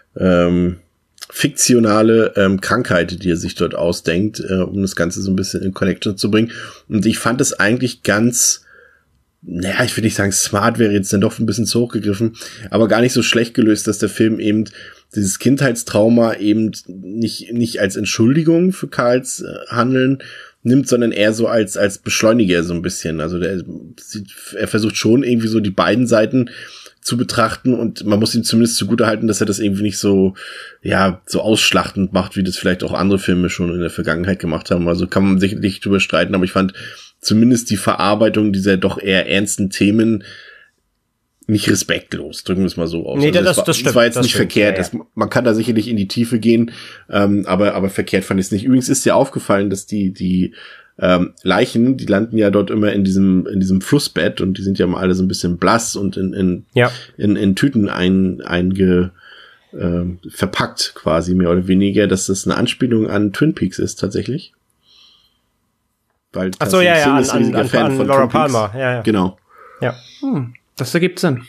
fiktionale Krankheit, die er sich dort ausdenkt, um das Ganze so ein bisschen in Connection zu bringen. Und ich fand es eigentlich ganz, naja, ich will nicht sagen smart, wäre jetzt dann doch ein bisschen zu hoch gegriffen, aber gar nicht so schlecht gelöst, dass der Film eben dieses Kindheitstrauma eben nicht als Entschuldigung für Karls Handeln nimmt, sondern eher so als Beschleuniger so ein bisschen. Also er versucht schon irgendwie so die beiden Seiten zu betrachten und man muss ihm zumindest zugutehalten, dass er das irgendwie nicht so, ja, so ausschlachtend macht, wie das vielleicht auch andere Filme schon in der Vergangenheit gemacht haben. Also kann man sicherlich drüber streiten, aber ich fand zumindest die Verarbeitung dieser doch eher ernsten Themen nicht respektlos, drücken wir es mal so aus. Nee, also das stimmt. Das war jetzt das nicht stimmt, verkehrt. ja. Man kann da sicherlich in die Tiefe gehen, aber verkehrt fand ich es nicht. Übrigens ist dir aufgefallen, dass die Leichen, die landen ja dort immer in diesem Flussbett und die sind ja mal alle so ein bisschen blass und in Tüten verpackt quasi, mehr oder weniger, dass das eine Anspielung an Twin Peaks ist tatsächlich. Weil ach so, ja, an Laura Twin Peaks. Palmer, ja. Genau. Ja. Das ergibt Sinn.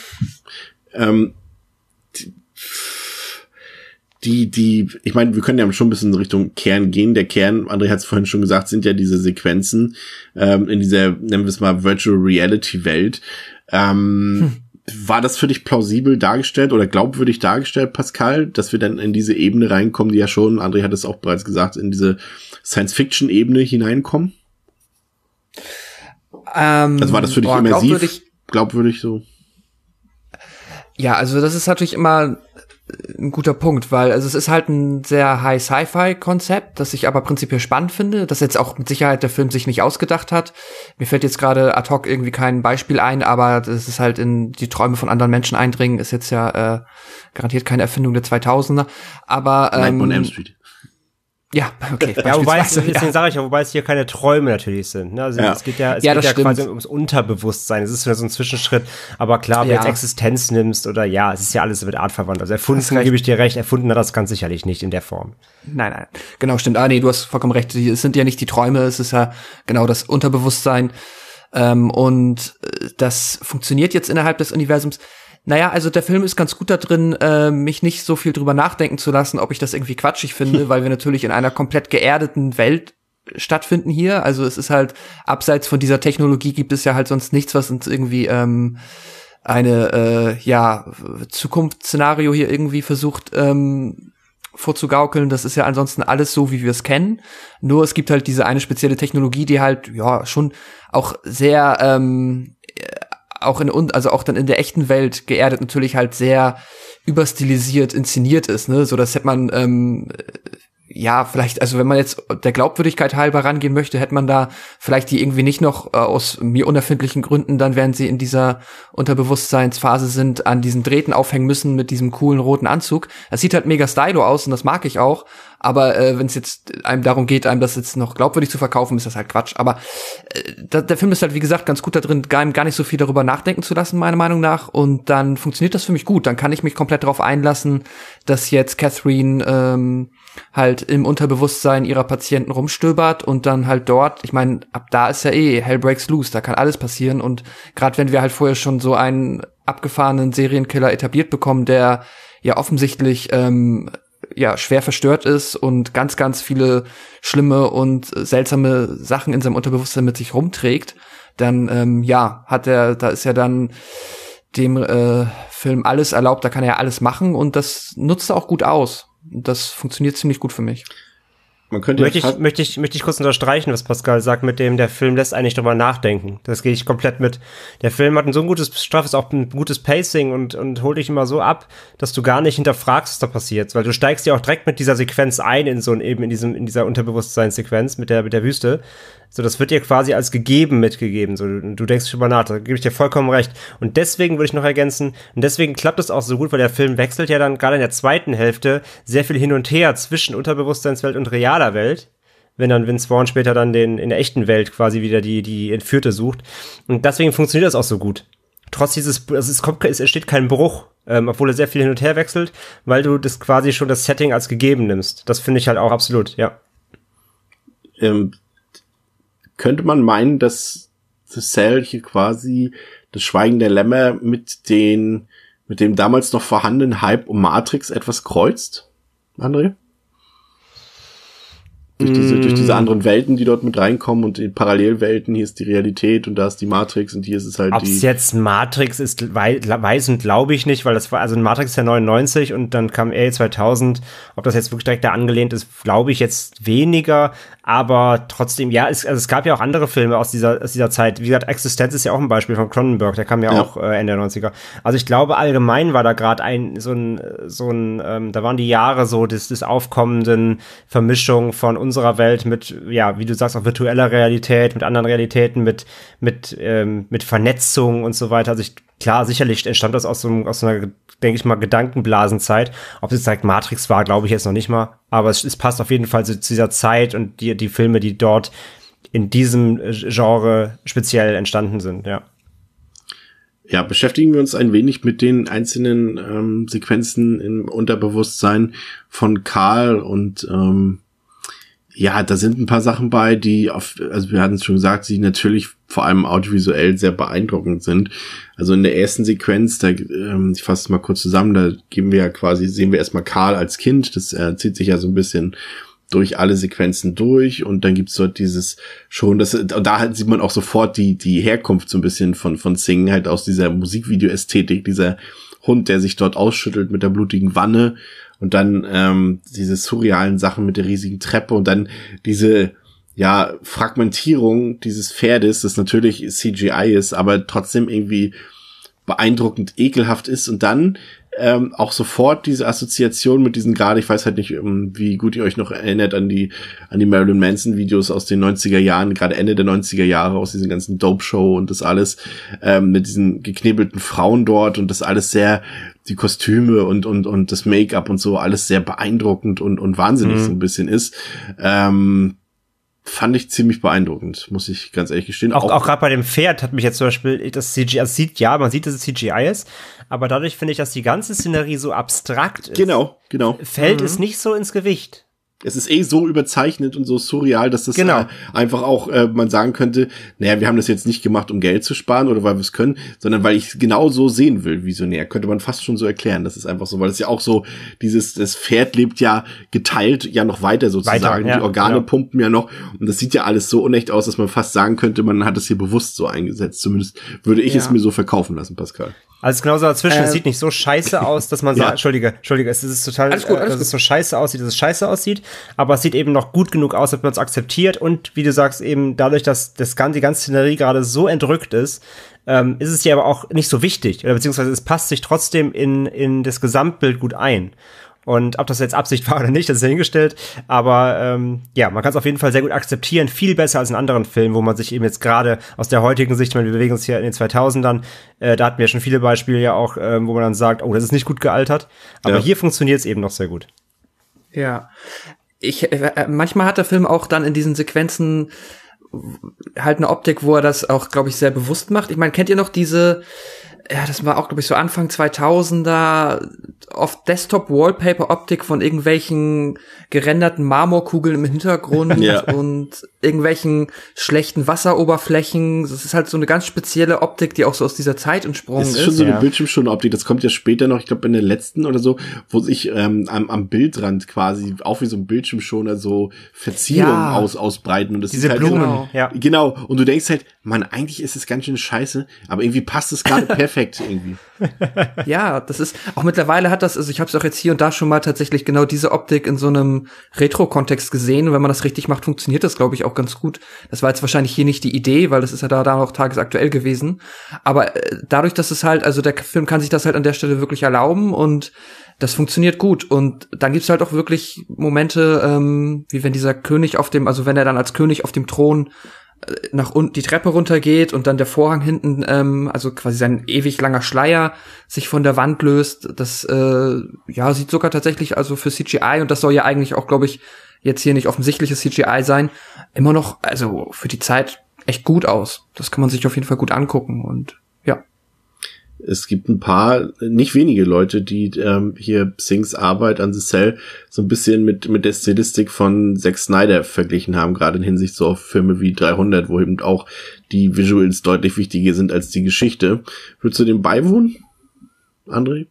Ich meine, wir können ja schon ein bisschen in Richtung Kern gehen. Der Kern, André hat es vorhin schon gesagt, sind ja diese Sequenzen in dieser, nennen wir es mal, Virtual Reality Welt. War das für dich plausibel dargestellt oder glaubwürdig dargestellt, Pascal, dass wir dann in diese Ebene reinkommen, die ja schon, André hat es auch bereits gesagt, in diese Science-Fiction-Ebene hineinkommen? Also war das für dich immersiv? Glaubwürdig so? Ja, also das ist natürlich immer ein guter Punkt, weil also es ist halt ein sehr High-Sci-Fi-Konzept, das ich aber prinzipiell spannend finde, das jetzt auch mit Sicherheit der Film sich nicht ausgedacht hat. Mir fällt jetzt gerade ad hoc irgendwie kein Beispiel ein, aber das ist halt in die Träume von anderen Menschen eindringen, ist jetzt ja garantiert keine Erfindung der 2000er, aber Nightmare on Elm Street. Ja, okay. Ja, deswegen sage ich ja, wobei es hier keine Träume natürlich sind. Ne? Also es geht ja quasi ums Unterbewusstsein. Es ist so ein Zwischenschritt. Aber klar, wenn du jetzt Existenz nimmst oder es ist ja alles mit artverwandt. Also erfunden, gebe ich dir recht, erfunden hat das ganz sicherlich nicht in der Form. Nein. Genau, stimmt. Nee, du hast vollkommen recht. Es sind ja nicht die Träume, es ist ja genau das Unterbewusstsein. Und das funktioniert jetzt innerhalb des Universums. Naja, also der Film ist ganz gut da drin, mich nicht so viel drüber nachdenken zu lassen, ob ich das irgendwie quatschig finde, weil wir natürlich in einer komplett geerdeten Welt stattfinden hier. Also es ist halt, abseits von dieser Technologie gibt es ja halt sonst nichts, was uns irgendwie Zukunftsszenario hier irgendwie versucht vorzugaukeln. Das ist ja ansonsten alles so, wie wir es kennen. Nur es gibt halt diese eine spezielle Technologie, die halt schon auch sehr auch dann in der echten Welt geerdet natürlich halt sehr überstilisiert inszeniert ist, ne, so das hätte man vielleicht, also wenn man jetzt der Glaubwürdigkeit halber rangehen möchte, hätte man da vielleicht die irgendwie nicht noch aus mir unerfindlichen Gründen, dann während sie in dieser Unterbewusstseinsphase sind, an diesen Drähten aufhängen müssen mit diesem coolen roten Anzug. Das sieht halt mega stylo aus und das mag ich auch, Aber wenn es jetzt einem darum geht, einem das jetzt noch glaubwürdig zu verkaufen, ist das halt Quatsch. Aber der Film ist halt, wie gesagt, ganz gut da drin, gar nicht so viel darüber nachdenken zu lassen, meiner Meinung nach. Und dann funktioniert das für mich gut. Dann kann ich mich komplett darauf einlassen, dass jetzt Catherine halt im Unterbewusstsein ihrer Patienten rumstöbert und dann halt dort, ich meine, ab da ist ja Hell breaks loose, da kann alles passieren. Und gerade wenn wir halt vorher schon so einen abgefahrenen Serienkiller etabliert bekommen, der ja offensichtlich schwer verstört ist und ganz, ganz viele schlimme und seltsame Sachen in seinem Unterbewusstsein mit sich rumträgt, dann da ist ja dann dem Film alles erlaubt, da kann er ja alles machen und das nutzt er auch gut aus. Das funktioniert ziemlich gut für mich. Man könnte möchte ich kurz unterstreichen, was Pascal sagt, mit dem der Film lässt eigentlich drüber nachdenken. Das gehe ich komplett mit. Der Film hat so ein gutes straffes, auch ein gutes Pacing und holt dich immer so ab, dass du gar nicht hinterfragst, was da passiert. Weil du steigst ja auch direkt mit dieser Sequenz ein in dieser Unterbewusstseinssequenz mit der Wüste. So, das wird dir quasi als gegeben mitgegeben. So, du denkst drüber nach, da gebe ich dir vollkommen recht. Und deswegen würde ich noch ergänzen, und deswegen klappt es auch so gut, weil der Film wechselt ja dann gerade in der zweiten Hälfte sehr viel hin und her zwischen Unterbewusstseinswelt und realer Welt. Wenn dann Vince Vaughn später dann in der echten Welt quasi wieder die Entführte sucht. Und deswegen funktioniert das auch so gut. Trotz es entsteht kein Bruch, obwohl er sehr viel hin und her wechselt, weil du das quasi schon das Setting als gegeben nimmst. Das finde ich halt auch absolut, ja. Könnte man meinen, dass The Cell hier quasi das Schweigen der Lämmer mit dem damals noch vorhandenen Hype um Matrix etwas kreuzt, André? Durch diese anderen Welten, die dort mit reinkommen und die Parallelwelten, hier ist die Realität und da ist die Matrix und hier ist es halt Ob's jetzt Matrix ist, weiß und glaube ich nicht, weil das war, also Matrix ist ja 99 und dann kam 2000. Ob das jetzt wirklich direkt da angelehnt ist, glaube ich jetzt weniger, aber trotzdem, ja, es gab ja auch andere Filme aus dieser Zeit. Wie gesagt, Existenz ist ja auch ein Beispiel von Cronenberg, der kam ja auch Ende der 90er. Also ich glaube, allgemein war da gerade da waren die Jahre so des aufkommenden Vermischung von unserer Welt mit, ja, wie du sagst, auch virtueller Realität, mit anderen Realitäten, mit Vernetzung und so weiter. Also klar, sicherlich entstand das aus so einer, denke ich mal, Gedankenblasenzeit. Ob es jetzt direkt Matrix war, glaube ich jetzt noch nicht mal. Aber es passt auf jeden Fall zu dieser Zeit und die Filme, die dort in diesem Genre speziell entstanden sind, ja. Ja, beschäftigen wir uns ein wenig mit den einzelnen Sequenzen im Unterbewusstsein von Carl und da sind ein paar Sachen bei, also wir hatten es schon gesagt, die natürlich vor allem audiovisuell sehr beeindruckend sind. Also in der ersten Sequenz, ich fasse es mal kurz zusammen, da sehen wir erstmal Carl als Kind, das zieht sich ja so ein bisschen durch alle Sequenzen durch und dann gibt's dort da halt sieht man auch sofort die Herkunft so ein bisschen von Sing, halt aus dieser Musikvideo-Ästhetik, dieser Hund, der sich dort ausschüttelt mit der blutigen Wanne. Und dann diese surrealen Sachen mit der riesigen Treppe und dann diese Fragmentierung dieses Pferdes, das natürlich CGI ist, aber trotzdem irgendwie beeindruckend ekelhaft ist. Und dann auch sofort diese Assoziation mit diesen gerade, ich weiß halt nicht, wie gut ihr euch noch erinnert an die Marilyn Manson Videos aus den 90er Jahren, gerade Ende der 90er Jahre, aus diesen ganzen Dope-Show und das alles, mit diesen geknebelten Frauen dort und das alles sehr, die Kostüme und das Make-up und so, alles sehr beeindruckend und wahnsinnig so ein bisschen ist. Fand ich ziemlich beeindruckend, muss ich ganz ehrlich gestehen. Auch gerade bei dem Pferd hat mich jetzt zum Beispiel das CGI, man sieht, dass es CGI ist, aber dadurch finde ich, dass die ganze Szenerie so abstrakt ist. Genau. Fällt es nicht so ins Gewicht. Es ist so überzeichnet und so surreal, dass das einfach auch, man sagen könnte, naja, wir haben das jetzt nicht gemacht, um Geld zu sparen oder weil wir es können, sondern weil ich es genau so sehen will, visionär. Könnte man fast schon so erklären. Das ist einfach so, weil es ja auch so, das Pferd lebt ja geteilt ja noch weiter sozusagen. Die Organe pumpen ja noch und das sieht ja alles so unecht aus, dass man fast sagen könnte, man hat es hier bewusst so eingesetzt. Zumindest würde ich es mir so verkaufen lassen, Pascal. Also genauso dazwischen, es sieht nicht so scheiße aus, dass man sagt, Entschuldige, es ist total, alles gut. Dass es so scheiße aussieht, dass es scheiße aussieht, aber es sieht eben noch gut genug aus, dass man es akzeptiert und wie du sagst, eben dadurch, dass die ganze Szenerie gerade so entrückt ist es ja aber auch nicht so wichtig, oder beziehungsweise es passt sich trotzdem in das Gesamtbild gut ein. Und ob das jetzt Absicht war oder nicht, das ist ja hingestellt. Aber man kann es auf jeden Fall sehr gut akzeptieren. Viel besser als in anderen Filmen, wo man sich eben jetzt gerade aus der heutigen Sicht, ich meine, wir bewegen uns hier in den 2000ern, da hatten wir schon viele Beispiele ja auch, wo man dann sagt, oh, das ist nicht gut gealtert. Aber hier funktioniert es eben noch sehr gut. Ja. manchmal hat der Film auch dann in diesen Sequenzen halt eine Optik, wo er das auch, glaube ich, sehr bewusst macht. Ich meine, kennt ihr noch diese, das war auch, glaube ich, so Anfang 2000er, oft Desktop-Wallpaper-Optik von irgendwelchen gerenderten Marmorkugeln im Hintergrund und irgendwelchen schlechten Wasseroberflächen. Das ist halt so eine ganz spezielle Optik, die auch so aus dieser Zeit entsprungen ist. Das ist schon so eine Bildschirmschone-Optik. Das kommt ja später noch, ich glaube, in der letzten oder so, wo sich am Bildrand quasi auch wie so ein Bildschirmschoner so Verzierungen ausbreiten. Und das diese ist halt Blumen, Genau. Und du denkst halt, Mann, eigentlich ist es ganz schön scheiße, aber irgendwie passt es gerade perfekt irgendwie. Ja, das ist, auch mittlerweile hat das, also ich habe es auch jetzt hier und da schon mal tatsächlich genau diese Optik in so einem Retro-Kontext gesehen. Und wenn man das richtig macht, funktioniert das, glaube ich, auch ganz gut. Das war jetzt wahrscheinlich hier nicht die Idee, weil das ist ja da auch tagesaktuell gewesen. Aber dadurch, dass es halt, also der Film kann sich das halt an der Stelle wirklich erlauben und das funktioniert gut. Und dann gibt's halt auch wirklich Momente, wie wenn dieser König also wenn er dann als König auf dem Thron nach unten die Treppe runtergeht und dann der Vorhang hinten, also quasi sein ewig langer Schleier sich von der Wand löst. Das sieht sogar tatsächlich also für CGI, und das soll ja eigentlich auch, glaube ich, jetzt hier nicht offensichtliches CGI sein, immer noch, also für die Zeit echt gut aus. Das kann man sich auf jeden Fall gut angucken und ja. Es gibt ein paar, nicht wenige Leute, die hier Singhs Arbeit an The Cell so ein bisschen mit der Stilistik von Zack Snyder verglichen haben, gerade in Hinsicht so auf Filme wie 300, wo eben auch die Visuals deutlich wichtiger sind als die Geschichte. Würdest du dem beiwohnen, André?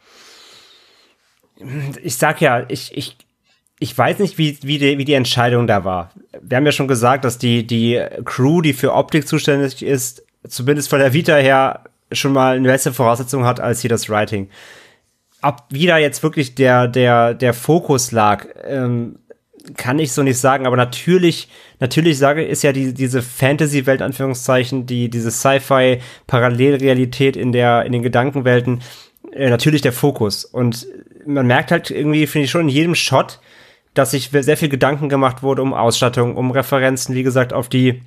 Ich sag ja, ich weiß nicht, wie die Entscheidung da war. Wir haben ja schon gesagt, dass die Crew, die für Optik zuständig ist, zumindest von der Vita her schon mal eine bessere Voraussetzung hat als hier das Writing. Ob wie da jetzt wirklich der Fokus lag, kann ich so nicht sagen, aber natürlich ist ja diese Fantasy-Welt, Anführungszeichen, diese Sci-Fi-Parallelrealität in den Gedankenwelten, natürlich der Fokus. Und man merkt halt irgendwie, finde ich schon, in jedem Shot, dass sich sehr viel Gedanken gemacht wurde um Ausstattung, um Referenzen, wie gesagt, auch auf die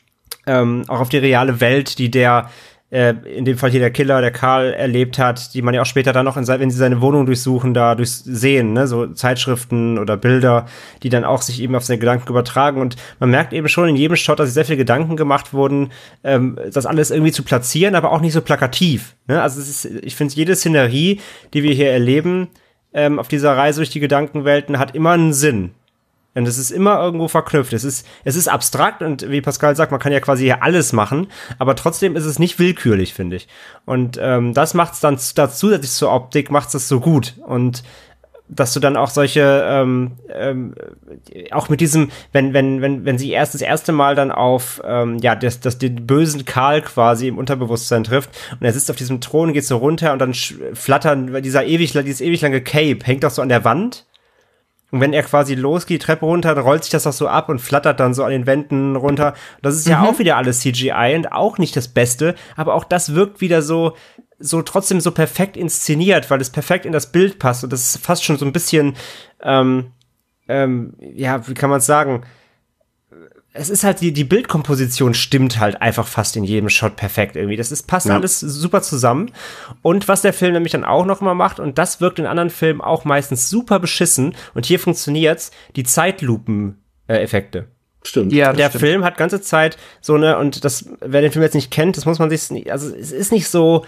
reale Welt, die in dem Fall hier der Killer, der Karl, erlebt hat, die man ja auch später dann noch, wenn sie seine Wohnung durchsuchen, sehen, ne, so Zeitschriften oder Bilder, die dann auch sich eben auf seine Gedanken übertragen. Und man merkt eben schon in jedem Shot, dass sich sehr viel Gedanken gemacht wurden, das alles irgendwie zu platzieren, aber auch nicht so plakativ. Ne? Also ich finde, jede Szenerie, die wir hier erleben, auf dieser Reise durch die Gedankenwelten, hat immer einen Sinn. Und es ist immer irgendwo verknüpft. Es ist abstrakt und wie Pascal sagt, man kann ja quasi hier alles machen, aber trotzdem ist es nicht willkürlich, finde ich. Und das macht es dann zusätzlich zur Optik, macht es so gut. Und dass du dann auch solche, auch mit diesem, wenn sie das erste Mal dann auf, das den bösen Karl quasi im Unterbewusstsein trifft und er sitzt auf diesem Thron, geht so runter und dann flattern, dieses ewig lange Cape hängt doch so an der Wand. Und wenn er quasi losgeht, die Treppe runter, dann rollt sich das auch so ab und flattert dann so an den Wänden runter. Das ist ja auch wieder alles CGI und auch nicht das Beste, aber auch das wirkt wieder so trotzdem so perfekt inszeniert, weil es perfekt in das Bild passt und das ist fast schon so ein bisschen, wie kann man es sagen? Es ist halt, die Bildkomposition stimmt halt einfach fast in jedem Shot perfekt irgendwie. Passt alles super zusammen. Und was der Film nämlich dann auch noch mal macht, und das wirkt in anderen Filmen auch meistens super beschissen, und hier funktioniert's, die Zeitlupen-Effekte. Stimmt. Ja, der Film hat ganze Zeit so eine, und das, wer den Film jetzt nicht kennt, das muss man sich, also es ist nicht so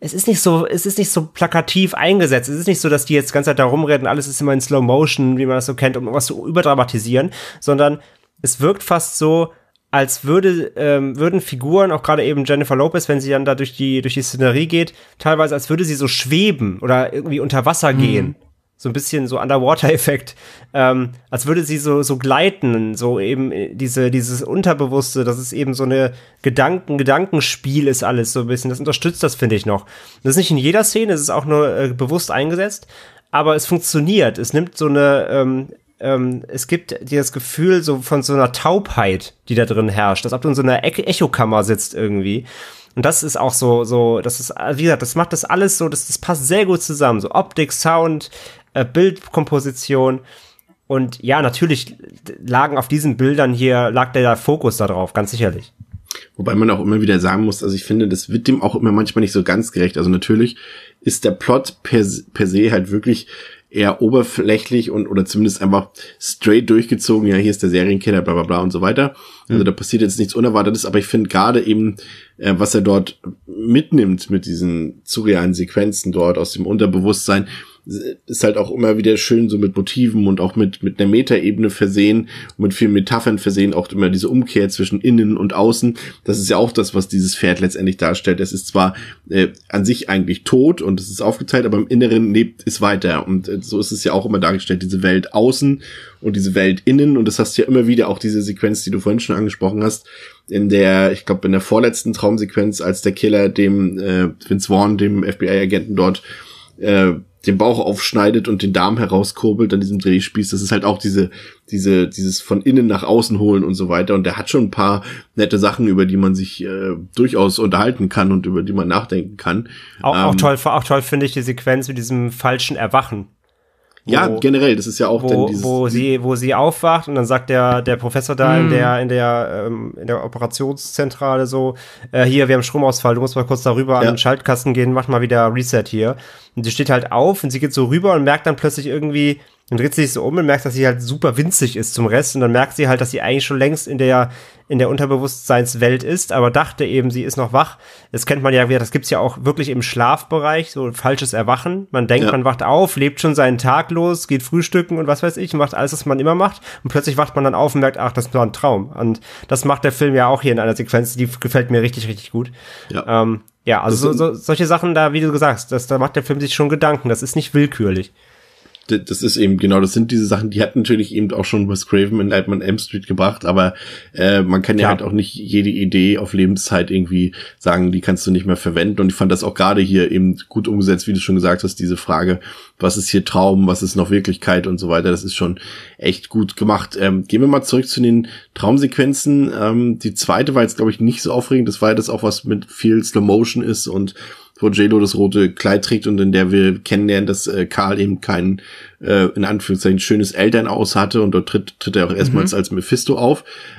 plakativ eingesetzt. Es ist nicht so, dass die jetzt die ganze Zeit da rumrennen, alles ist immer in Slow Motion, wie man das so kennt, um was zu überdramatisieren, sondern es wirkt fast so, als würden Figuren, auch gerade eben Jennifer Lopez, wenn sie dann da durch die Szenerie geht, teilweise als würde sie so schweben oder irgendwie unter Wasser gehen. So ein bisschen so Underwater-Effekt. Als würde sie so gleiten, so eben dieses Unterbewusste, dass es eben so eine Gedankenspiel ist alles so ein bisschen. Das unterstützt das, finde ich noch. Das ist nicht in jeder Szene, es ist auch nur bewusst eingesetzt, aber es funktioniert. Es nimmt so eine es gibt dir das Gefühl so von so einer Taubheit, die da drin herrscht, als ob du in so einer Echokammer sitzt irgendwie. Und das ist auch so, das ist, wie gesagt, das macht das alles so, das passt sehr gut zusammen. So Optik, Sound, Bildkomposition. Und ja, natürlich lag der Fokus da drauf, ganz sicherlich. Wobei man auch immer wieder sagen muss, also ich finde, das wird dem auch immer manchmal nicht so ganz gerecht. Also natürlich ist der Plot per se halt wirklich eher oberflächlich oder zumindest einfach straight durchgezogen, ja, hier ist der Serienkiller, bla bla bla und so weiter. Also da passiert jetzt nichts Unerwartetes, aber ich finde gerade eben, was er dort mitnimmt mit diesen surrealen Sequenzen dort aus dem Unterbewusstsein, ist halt auch immer wieder schön so mit Motiven und auch mit einer Metaebene versehen und mit vielen Metaphern versehen, auch immer diese Umkehr zwischen innen und außen. Das ist ja auch das, was dieses Pferd letztendlich darstellt. Es ist zwar an sich eigentlich tot und es ist aufgeteilt, aber im Inneren lebt es weiter. Und so ist es ja auch immer dargestellt, diese Welt außen und diese Welt innen. Und das hast du ja immer wieder auch diese Sequenz, die du vorhin schon angesprochen hast, in der vorletzten Traumsequenz, als der Killer dem Vince Vaughn, dem FBI-Agenten dort, den Bauch aufschneidet und den Darm herauskurbelt an diesem Drehspieß. Das ist halt auch dieses von innen nach außen holen und so weiter. Und der hat schon ein paar nette Sachen, über die man sich durchaus unterhalten kann und über die man nachdenken kann. Auch toll finde ich die Sequenz mit diesem falschen Erwachen. Ja, generell, das ist ja auch dann dieses... Wo sie aufwacht und dann sagt der Professor da in der Operationszentrale so, hier, wir haben Stromausfall, du musst mal kurz darüber an den Schaltkasten gehen, mach mal wieder Reset hier. Und sie steht halt auf und sie geht so rüber und merkt dann plötzlich irgendwie, und dreht sich so um und merkt, dass sie halt super winzig ist zum Rest. Und dann merkt sie halt, dass sie eigentlich schon längst in der Unterbewusstseinswelt ist, aber dachte eben, sie ist noch wach. Das kennt man ja wieder, das gibt's ja auch wirklich im Schlafbereich, so falsches Erwachen. Man denkt, man wacht auf, lebt schon seinen Tag los, geht frühstücken und was weiß ich, macht alles, was man immer macht. Und plötzlich wacht man dann auf und merkt, ach, das ist nur ein Traum. Und das macht der Film ja auch hier in einer Sequenz, die gefällt mir richtig, richtig gut. Ja, also solche Sachen da, wie du gesagt hast, da macht der Film sich schon Gedanken. Das ist nicht willkürlich. Das ist eben, genau, das sind diese Sachen, die hat natürlich eben auch schon Wes Craven in Nightmare on Elm Street gebracht, aber man kann ja halt auch nicht jede Idee auf Lebenszeit irgendwie sagen, die kannst du nicht mehr verwenden. Und ich fand das auch gerade hier eben gut umgesetzt, wie du schon gesagt hast, diese Frage, was ist hier Traum, was ist noch Wirklichkeit und so weiter, das ist schon echt gut gemacht. Gehen wir mal zurück zu den Traumsequenzen. Die zweite war jetzt, glaube ich, nicht so aufregend, das war ja das auch, was mit viel Slow Motion ist und wo J-Lo das rote Kleid trägt und in der wir kennenlernen, dass Karl eben kein, in Anführungszeichen, schönes Elternhaus hatte und dort tritt er auch erstmals als Mephisto auf.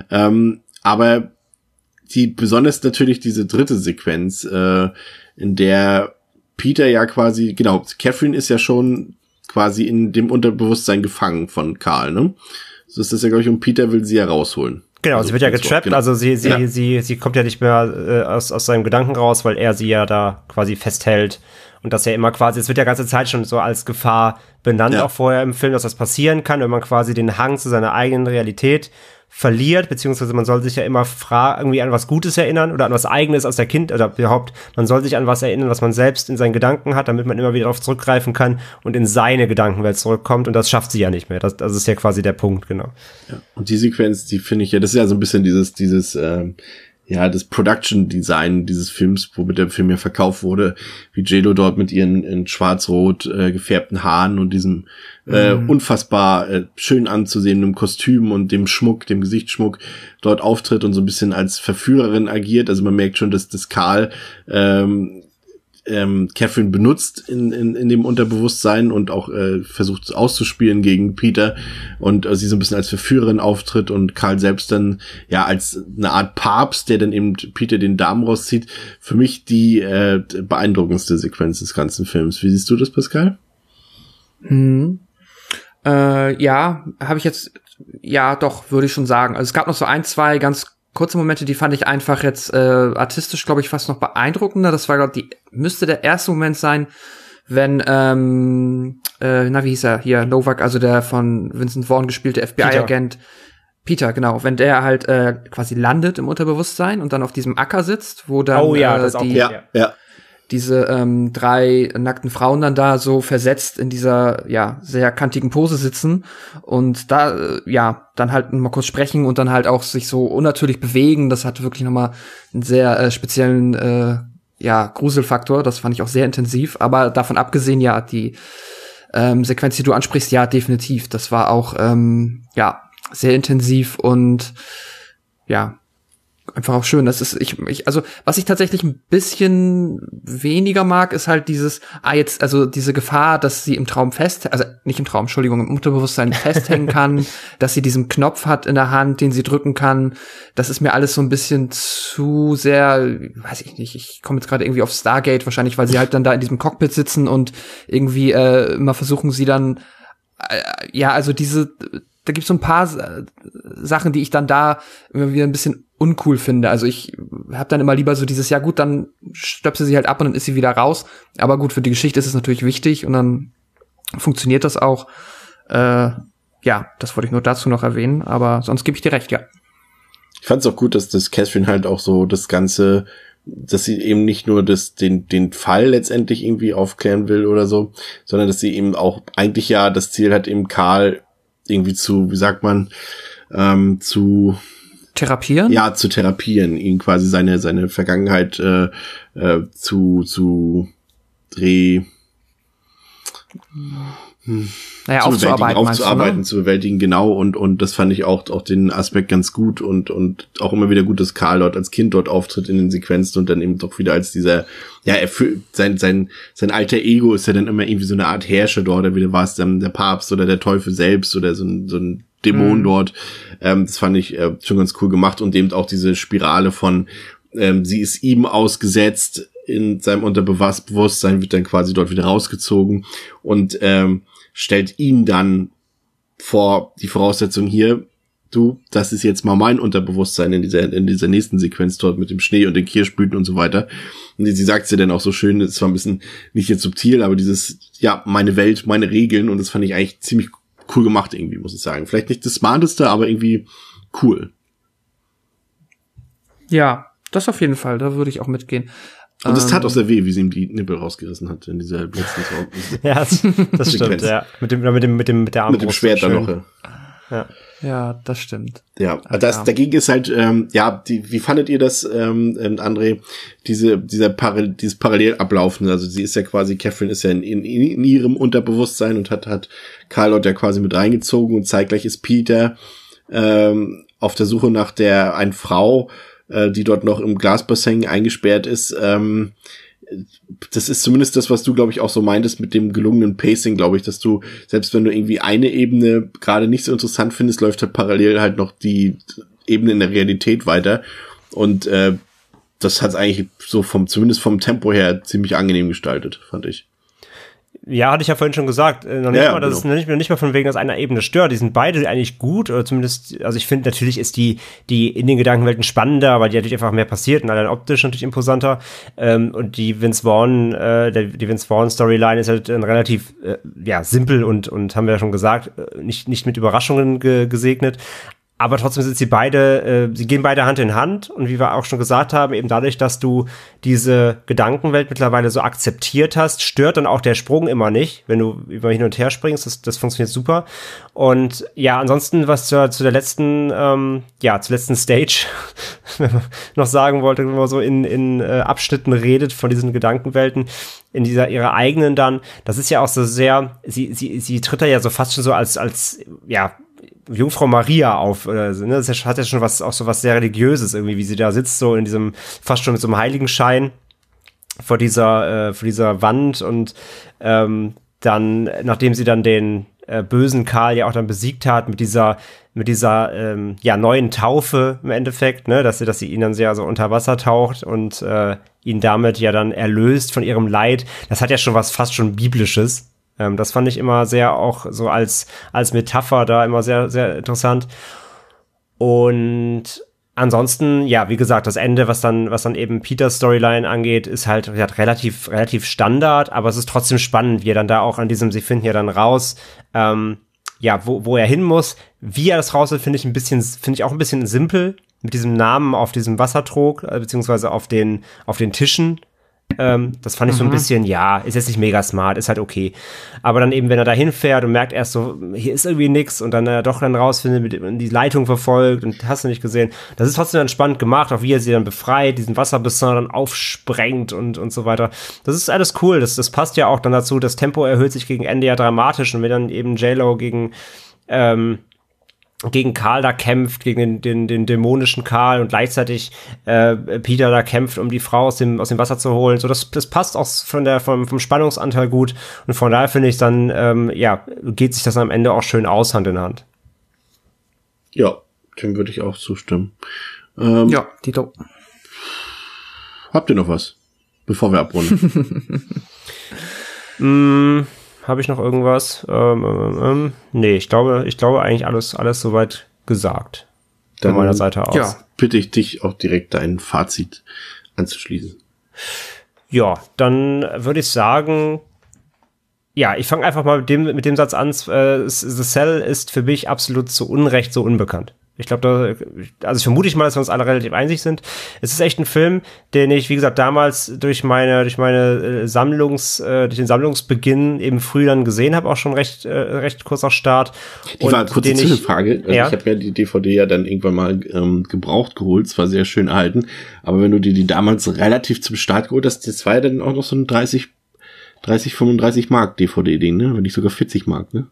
Aber besonders natürlich diese dritte Sequenz, in der Peter ja quasi, genau, Catherine ist ja schon quasi in dem Unterbewusstsein gefangen von Karl, ne? So ist das ja, glaube ich, und Peter will sie ja rausholen. Genau, sie wird ja getrappt, genau. Also sie kommt ja nicht mehr aus seinem Gedanken raus, weil er sie ja da quasi festhält und das ja immer quasi, es wird ja ganze Zeit schon so als Gefahr benannt, auch vorher im Film, dass das passieren kann, wenn man quasi den Hang zu seiner eigenen Realität verliert, beziehungsweise man soll sich ja immer irgendwie an was Gutes erinnern oder an was Eigenes aus der oder überhaupt, man soll sich an was erinnern, was man selbst in seinen Gedanken hat, damit man immer wieder darauf zurückgreifen kann und in seine Gedankenwelt zurückkommt und das schafft sie ja nicht mehr. Das ist ja quasi der Punkt, genau. Ja. Und die Sequenz, die finde ich ja, das ist ja so ein bisschen das Production Design dieses Films, womit der Film ja verkauft wurde, wie J-Lo dort mit ihren in schwarz-rot gefärbten Haaren und diesem unfassbar schön anzusehenden Kostüm und dem Schmuck, dem Gesichtsschmuck dort auftritt und so ein bisschen als Verführerin agiert. Also man merkt schon, dass das Karl Catherine benutzt in dem Unterbewusstsein und auch versucht auszuspielen gegen Peter und sie so ein bisschen als Verführerin auftritt und Karl selbst dann ja als eine Art Papst, der dann eben Peter den Darm rauszieht. Für mich die beeindruckendste Sequenz des ganzen Films. Wie siehst du das, Pascal? Ja, habe ich jetzt, ja doch, würde ich schon sagen. Also es gab noch so 1, 2 ganz kurze Momente, die fand ich einfach jetzt artistisch, glaube ich, fast noch beeindruckender. Das war, glaube ich, müsste der erste Moment sein, wenn, wie hieß er hier, Novak, also der von Vincent Vaughn gespielte FBI-Agent, Peter, genau, wenn der halt quasi landet im Unterbewusstsein und dann auf diesem Acker sitzt, wo dann diese 3 nackten Frauen dann da so versetzt in dieser, ja, sehr kantigen Pose sitzen und da, dann halt mal kurz sprechen und dann halt auch sich so unnatürlich bewegen. Das hat wirklich nochmal einen sehr speziellen, Gruselfaktor. Das fand ich auch sehr intensiv. Aber davon abgesehen, ja, die Sequenz, die du ansprichst, ja, definitiv. Das war auch, sehr intensiv und, ja, einfach auch schön. Das ist, also, was ich tatsächlich ein bisschen weniger mag, ist halt also diese Gefahr, dass sie im Unterbewusstsein festhängen kann, dass sie diesen Knopf hat in der Hand, den sie drücken kann. Das ist mir alles so ein bisschen zu sehr, weiß ich nicht, ich komme jetzt gerade irgendwie auf Stargate wahrscheinlich, weil sie halt dann da in diesem Cockpit sitzen und irgendwie immer versuchen sie dann, also da gibt's so ein paar Sachen, die ich dann da immer wieder ein bisschen uncool finde. Also ich habe dann immer lieber so dieses, ja gut, dann stöpsel sie halt ab und dann ist sie wieder raus. Aber gut, für die Geschichte ist es natürlich wichtig und dann funktioniert das auch. Das wollte ich nur dazu noch erwähnen, aber sonst gebe ich dir recht, ja. Ich fand es auch gut, dass das Catherine halt auch so das Ganze, dass sie eben nicht nur den Fall letztendlich irgendwie aufklären will oder so, sondern dass sie eben auch eigentlich ja das Ziel hat, eben Karl irgendwie zu, wie sagt man, zu therapieren? Ja, zu therapieren, ihn quasi seine Vergangenheit aufzuarbeiten, zu bewältigen, genau, und das fand ich auch den Aspekt ganz gut und auch immer wieder gut, dass Karl dort als Kind dort auftritt in den Sequenzen und dann eben doch wieder als dieser, sein alter Ego ist ja dann immer irgendwie so eine Art Herrscher dort, oder wieder war es dann der Papst oder der Teufel selbst oder so ein Dämon dort. Das fand ich schon ganz cool gemacht und eben auch diese Spirale von sie ist ihm ausgesetzt, in seinem Unterbewusstsein wird dann quasi dort wieder rausgezogen und stellt ihn dann vor die Voraussetzung hier, das ist jetzt mal mein Unterbewusstsein in dieser nächsten Sequenz dort mit dem Schnee und den Kirschblüten und so weiter. Und sie sagt ja dann auch so schön, das war ein bisschen nicht jetzt subtil, aber dieses, meine Welt, meine Regeln, und das fand ich eigentlich ziemlich cool gemacht irgendwie, muss ich sagen. Vielleicht nicht das Smarteste, aber irgendwie cool. Ja, das auf jeden Fall, da würde ich auch mitgehen. Und es tat auch sehr weh, wie sie ihm die Nippel rausgerissen hat in dieser letzten Traum. Ja, das stimmt, ja. Mit der Armbrust. Mit dem Schwert dann noch. Ja, das stimmt. Ja, dagegen ist halt, wie fandet ihr das, André, dieses Parallelablaufen? Also sie ist ja quasi, Catherine ist ja in ihrem Unterbewusstsein und hat Karl dort ja quasi mit reingezogen und zeitgleich ist Peter auf der Suche nach einen Frau, die dort noch im Glasbassin eingesperrt ist. Das ist zumindest das, was du, glaube ich, auch so meintest mit dem gelungenen Pacing, glaube ich, dass du, selbst wenn du irgendwie eine Ebene gerade nicht so interessant findest, läuft halt parallel halt noch die Ebene in der Realität weiter. Und das hat's eigentlich so zumindest vom Tempo her ziemlich angenehm gestaltet, fand ich. Ja, hatte ich ja vorhin schon gesagt, dass es nicht mal von wegen, dass einer Ebene stört. Die sind beide eigentlich gut, oder zumindest, also ich finde, natürlich ist die in den Gedankenwelten spannender, weil die natürlich einfach mehr passiert und allein optisch natürlich imposanter. Und die Vince Vaughn Storyline ist halt relativ, simpel und haben wir ja schon gesagt, nicht mit Überraschungen gesegnet. Aber trotzdem sind sie gehen beide Hand in Hand, und wie wir auch schon gesagt haben, eben dadurch, dass du diese Gedankenwelt mittlerweile so akzeptiert hast, stört dann auch der Sprung immer nicht, wenn du immer hin und her springst, das funktioniert super. Und ja, ansonsten, was zu der letzten, zur letzten Stage noch sagen wollte, wenn man so in Abschnitten redet von diesen Gedankenwelten, in ihrer eigenen dann, das ist ja auch so sehr, sie tritt da ja so fast schon so als Jungfrau Maria auf, oder so, ne? Das hat ja schon was sehr Religiöses irgendwie, wie sie da sitzt, so in diesem, fast schon mit so einem Heiligenschein vor dieser Wand, und dann, nachdem sie dann den bösen Karl ja auch dann besiegt hat, mit dieser neuen Taufe im Endeffekt, ne, dass sie ihn dann sehr so unter Wasser taucht und ihn damit ja dann erlöst von ihrem Leid, das hat ja schon was fast schon Biblisches. Das fand ich immer sehr auch so als Metapher da immer sehr, sehr interessant. Und ansonsten, ja, wie gesagt, das Ende, was dann eben Peters Storyline angeht, ist halt relativ Standard, aber es ist trotzdem spannend, wie er dann da auch sie finden ja dann raus, wo er hin muss. Wie er das rausfindet, finde ich auch ein bisschen simpel, mit diesem Namen auf diesem Wassertrog, beziehungsweise auf den Tischen. Das fand ich so ein bisschen, ist jetzt nicht mega smart, ist halt okay. Aber dann eben, wenn er da hinfährt und merkt erst so, hier ist irgendwie nix, und dann doch dann rausfindet, die Leitung verfolgt und hast du nicht gesehen. Das ist trotzdem dann spannend gemacht, auch wie er sie dann befreit, diesen Wasserbassin dann aufsprengt und so weiter. Das ist alles cool, das passt ja auch dann dazu. Das Tempo erhöht sich gegen Ende ja dramatisch, und wenn dann eben J-Lo gegen gegen Karl da kämpft, gegen den dämonischen Karl und gleichzeitig Peter da kämpft, um die Frau aus dem Wasser zu holen. So, das passt auch vom Spannungsanteil gut. Und von daher finde ich dann, geht sich das am Ende auch schön aus, Hand in Hand. Ja, dem würde ich auch zustimmen. Ja, Tito. Habt ihr noch was, bevor wir abrunden? Habe ich noch irgendwas? Nee, ich glaube eigentlich alles soweit gesagt. Dann von meiner Seite aus. Ja, bitte ich dich auch direkt dein Fazit anzuschließen. Ja, dann würde ich sagen, ja, ich fange einfach mal mit dem Satz an. The Cell ist für mich absolut zu Unrecht so unbekannt. Ich glaube, ich vermute mal, dass wir uns alle relativ einig sind. Es ist echt ein Film, den ich, wie gesagt, damals durch den Sammlungsbeginn eben früh dann gesehen habe, auch schon recht kurz nach Start. Die war kurze Zwischenfrage. Also ja. Ich habe ja die DVD ja dann irgendwann mal gebraucht geholt, zwar sehr schön erhalten, aber wenn du dir die damals relativ zum Start geholt hast, das war ja dann auch noch so ein 30, 35 Mark DVD-Ding, ne? Wenn nicht sogar 40 Mark, ne?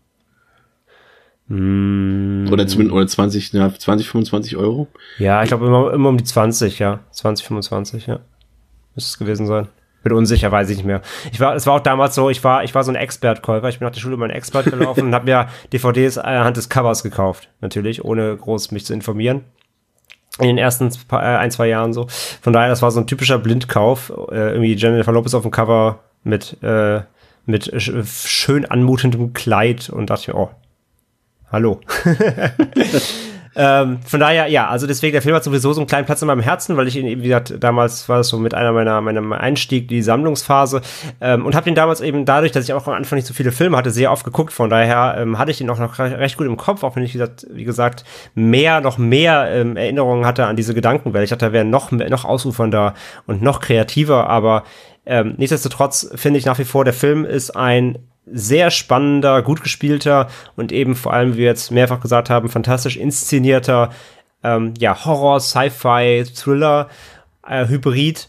Oder 20, 25 Euro? Ja, ich glaube immer um die 20, ja. 20, 25, ja. Müsste es gewesen sein. Bin unsicher, weiß ich nicht mehr. Es war auch damals so, ich war so ein Expert-Käufer. Ich bin nach der Schule über einen Expert gelaufen und habe mir DVDs anhand des Covers gekauft. Natürlich, ohne groß mich zu informieren. In den ersten 1-2 Jahren so. Von daher, das war so ein typischer Blindkauf. Irgendwie Jennifer Lopez auf dem Cover mit schön anmutendem Kleid und dachte mir, oh, hallo. Von daher, ja, also deswegen, der Film hat sowieso so einen kleinen Platz in meinem Herzen, weil ich ihn eben, wie gesagt, damals war das so mit einer meiner Einstieg, die Sammlungsphase, und habe den damals eben dadurch, dass ich auch am Anfang nicht so viele Filme hatte, sehr oft geguckt. Von daher hatte ich den auch noch recht gut im Kopf, auch wenn ich, wie gesagt, noch mehr Erinnerungen hatte an diese Gedankenwelt. Ich dachte, da wäre noch ausufernder und noch kreativer, aber nichtsdestotrotz finde ich nach wie vor, der Film ist ein sehr spannender, gut gespielter und eben vor allem, wie wir jetzt mehrfach gesagt haben, fantastisch inszenierter Horror, Sci-Fi, Thriller, Hybrid,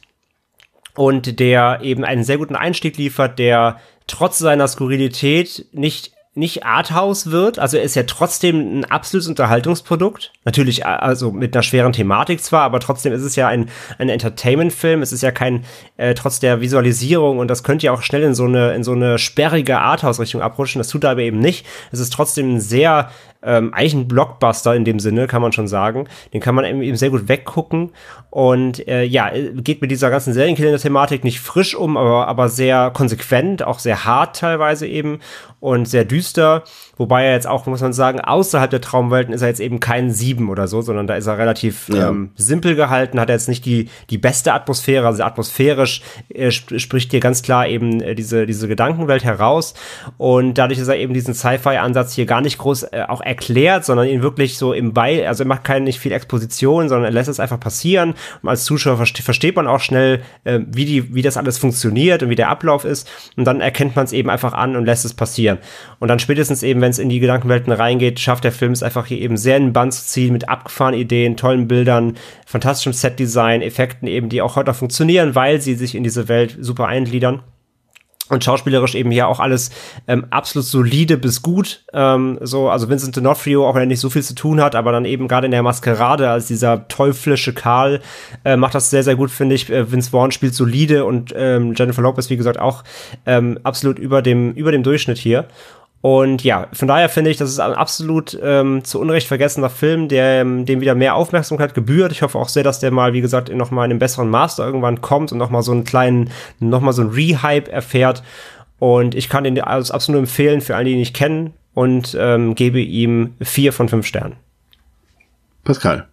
und der eben einen sehr guten Einstieg liefert, der trotz seiner Skurrilität nicht Arthouse wird, also er ist ja trotzdem ein absolutes Unterhaltungsprodukt, natürlich also mit einer schweren Thematik zwar, aber trotzdem ist es ja ein Entertainment-Film, es ist ja kein, trotz der Visualisierung, und das könnte ja auch schnell in so eine sperrige Arthouse-Richtung abrutschen, das tut er aber eben nicht, es ist trotzdem ein sehr, eigentlich ein Blockbuster in dem Sinne, kann man schon sagen, den kann man eben sehr gut weggucken und geht mit dieser ganzen Serienkiller-Thematik nicht frisch um, aber sehr konsequent, auch sehr hart teilweise eben und sehr düster, wobei er jetzt auch, muss man sagen, außerhalb der Traumwelten ist er jetzt eben kein 7 oder so, sondern da ist er relativ simpel gehalten, hat er jetzt nicht die beste Atmosphäre, also atmosphärisch spricht hier ganz klar eben diese Gedankenwelt heraus, und dadurch ist er eben diesen Sci-Fi-Ansatz hier gar nicht groß auch erklärt, sondern ihn wirklich so also er macht nicht viel Exposition, sondern er lässt es einfach passieren, und als Zuschauer versteht man auch schnell, wie das alles funktioniert und wie der Ablauf ist, und dann erkennt man es eben einfach an und lässt es passieren. Und dann spätestens eben, wenn es in die Gedankenwelten reingeht, schafft der Film es einfach hier eben sehr in den Bann zu ziehen, mit abgefahrenen Ideen, tollen Bildern, fantastischem Setdesign, Effekten eben, die auch heute noch funktionieren, weil sie sich in diese Welt super eingliedern. Und schauspielerisch eben hier auch alles absolut solide bis gut. Also Vincent D'Onofrio, auch wenn er nicht so viel zu tun hat, aber dann eben gerade in der Maskerade als dieser teuflische Karl macht das sehr, sehr gut, finde ich. Vince Vaughn spielt solide und Jennifer Lopez, wie gesagt, auch absolut über dem Durchschnitt hier. Und ja, von daher finde ich, das ist ein absolut zu Unrecht vergessener Film, dem wieder mehr Aufmerksamkeit gebührt. Ich hoffe auch sehr, dass der mal, wie gesagt, noch mal in einem besseren Master irgendwann kommt und noch mal so einen Rehype erfährt. Und ich kann den also absolut empfehlen für alle, die ihn nicht kennen, und gebe ihm 4 von 5 Sternen. Pascal.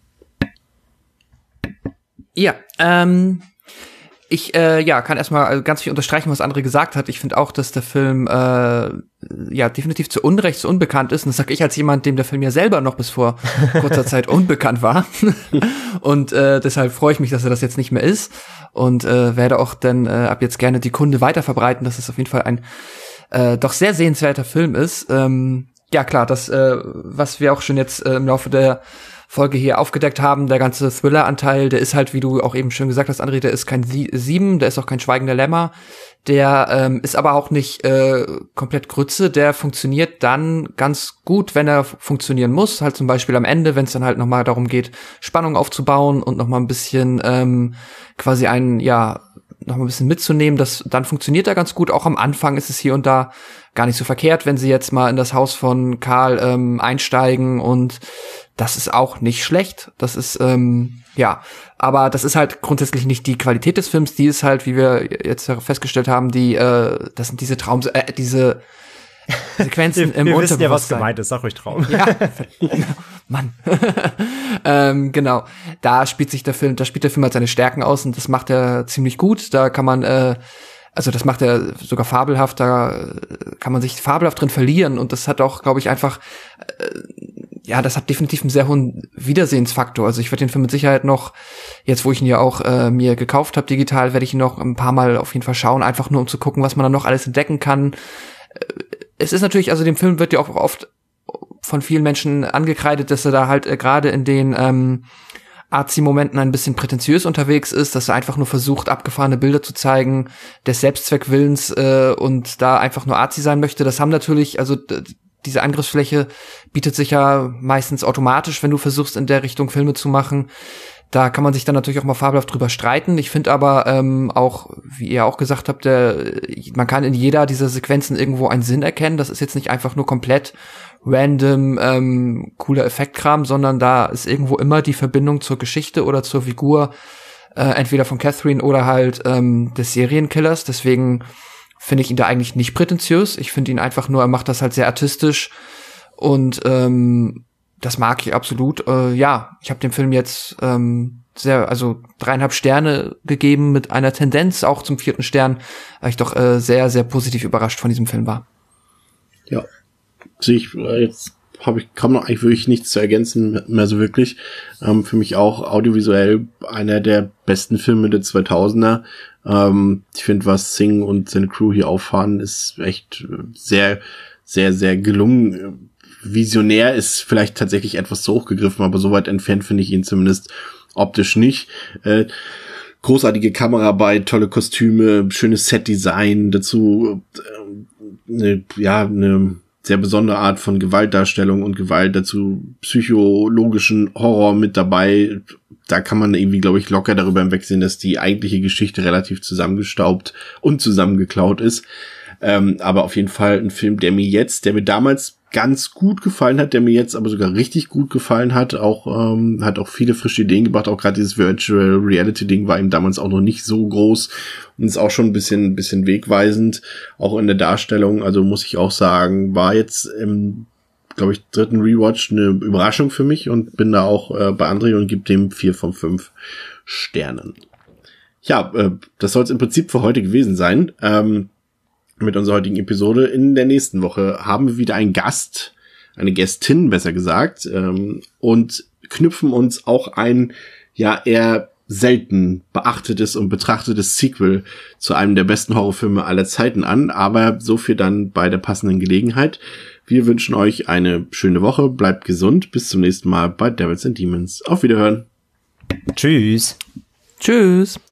Ja, ich kann erstmal ganz viel unterstreichen, was André gesagt hat. Ich finde auch, dass der Film definitiv zu Unrecht so unbekannt ist. Und das sage ich als jemand, dem der Film ja selber noch bis vor kurzer Zeit unbekannt war. Und deshalb freue ich mich, dass er das jetzt nicht mehr ist. Und werde auch dann ab jetzt gerne die Kunde weiter verbreiten, dass es auf jeden Fall ein doch sehr sehenswerter Film ist. Ja klar, das, was wir auch schon jetzt im Laufe der Folge hier aufgedeckt haben, der ganze Thriller-Anteil, der ist halt, wie du auch eben schon gesagt hast, André, der ist kein 7, der ist auch kein Schweigender Lämmer. Der ist aber auch nicht komplett Grütze, der funktioniert dann ganz gut, wenn er funktionieren muss. Halt zum Beispiel am Ende, wenn es dann halt nochmal darum geht, Spannung aufzubauen und nochmal ein bisschen quasi noch ein bisschen mitzunehmen, dann funktioniert er ganz gut. Auch am Anfang ist es hier und da gar nicht so verkehrt, wenn sie jetzt mal in das Haus von Karl einsteigen, und das ist auch nicht schlecht. Das ist, aber das ist halt grundsätzlich nicht die Qualität des Films, die ist halt, wie wir jetzt festgestellt haben, das sind diese diese Sequenzen im Unterbewusstsein. Wir wissen ja, was gemeint ist, sag ruhig Traum. Ja, Mann. Genau, da spielt der Film halt seine Stärken aus, und das macht er ziemlich gut. Da kann man, das macht er sogar fabelhaft, da kann man sich fabelhaft drin verlieren, und das hat auch, glaube ich, einfach, das hat definitiv einen sehr hohen Wiedersehensfaktor. Also ich werde den Film mit Sicherheit noch, jetzt wo ich ihn ja auch mir gekauft habe digital, werde ich ihn noch ein paar Mal auf jeden Fall schauen, einfach nur um zu gucken, was man da noch alles entdecken kann. Es ist natürlich, also dem Film wird ja auch oft von vielen Menschen angekreidet, dass er da halt gerade in den Arzi-Momenten ein bisschen prätentiös unterwegs ist, dass er einfach nur versucht, abgefahrene Bilder zu zeigen, des Selbstzweckwillens und da einfach nur Arzi sein möchte. Das haben natürlich, also diese Angriffsfläche bietet sich ja meistens automatisch, wenn du versuchst, in der Richtung Filme zu machen. Da kann man sich dann natürlich auch mal fabelhaft drüber streiten. Ich finde aber auch, wie ihr auch gesagt habt, man kann in jeder dieser Sequenzen irgendwo einen Sinn erkennen. Das ist jetzt nicht einfach nur komplett random cooler Effektkram, sondern da ist irgendwo immer die Verbindung zur Geschichte oder zur Figur, entweder von Catherine oder halt des Serienkillers. Deswegen finde ich ihn da eigentlich nicht prätentiös. Ich finde ihn einfach nur, er macht das halt sehr artistisch, und das mag ich absolut. Ich habe dem Film jetzt 3,5 Sterne gegeben mit einer Tendenz auch zum 4. Stern, weil ich doch sehr, sehr positiv überrascht von diesem Film war. Ja, jetzt habe ich kaum noch eigentlich wirklich nichts zu ergänzen mehr so wirklich. Für mich auch audiovisuell einer der besten Filme der 2000er. Ich finde, was Singh und seine Crew hier auffahren, ist echt sehr, sehr, sehr gelungen. Visionär ist vielleicht tatsächlich etwas zu hoch gegriffen, aber so weit entfernt finde ich ihn zumindest optisch nicht. Großartige Kameraarbeit, tolle Kostüme, schönes Setdesign, dazu eine sehr besondere Art von Gewaltdarstellung und Gewalt, dazu psychologischen Horror mit dabei. Da kann man irgendwie, glaube ich, locker darüber hinwegsehen, dass die eigentliche Geschichte relativ zusammengestaubt und zusammengeklaut ist. Aber auf jeden Fall ein Film, der mir damals ganz gut gefallen hat, der mir jetzt aber sogar richtig gut gefallen hat. Hat auch viele frische Ideen gebracht. Auch gerade dieses Virtual Reality Ding war ihm damals auch noch nicht so groß und ist auch schon ein bisschen wegweisend, auch in der Darstellung. Also muss ich auch sagen, war jetzt im, glaube ich, 3. Rewatch eine Überraschung für mich, und bin da auch bei André und gebe dem 4 von 5 Sternen. Ja, das soll es im Prinzip für heute gewesen sein. Mit unserer heutigen Episode. In der nächsten Woche haben wir wieder einen Gast, eine Gästin, besser gesagt, und knüpfen uns auch ein, eher selten beachtetes und betrachtetes Sequel zu einem der besten Horrorfilme aller Zeiten an, aber so viel dann bei der passenden Gelegenheit. Wir wünschen euch eine schöne Woche, bleibt gesund, bis zum nächsten Mal bei Devils and Demons. Auf Wiederhören. Tschüss. Tschüss.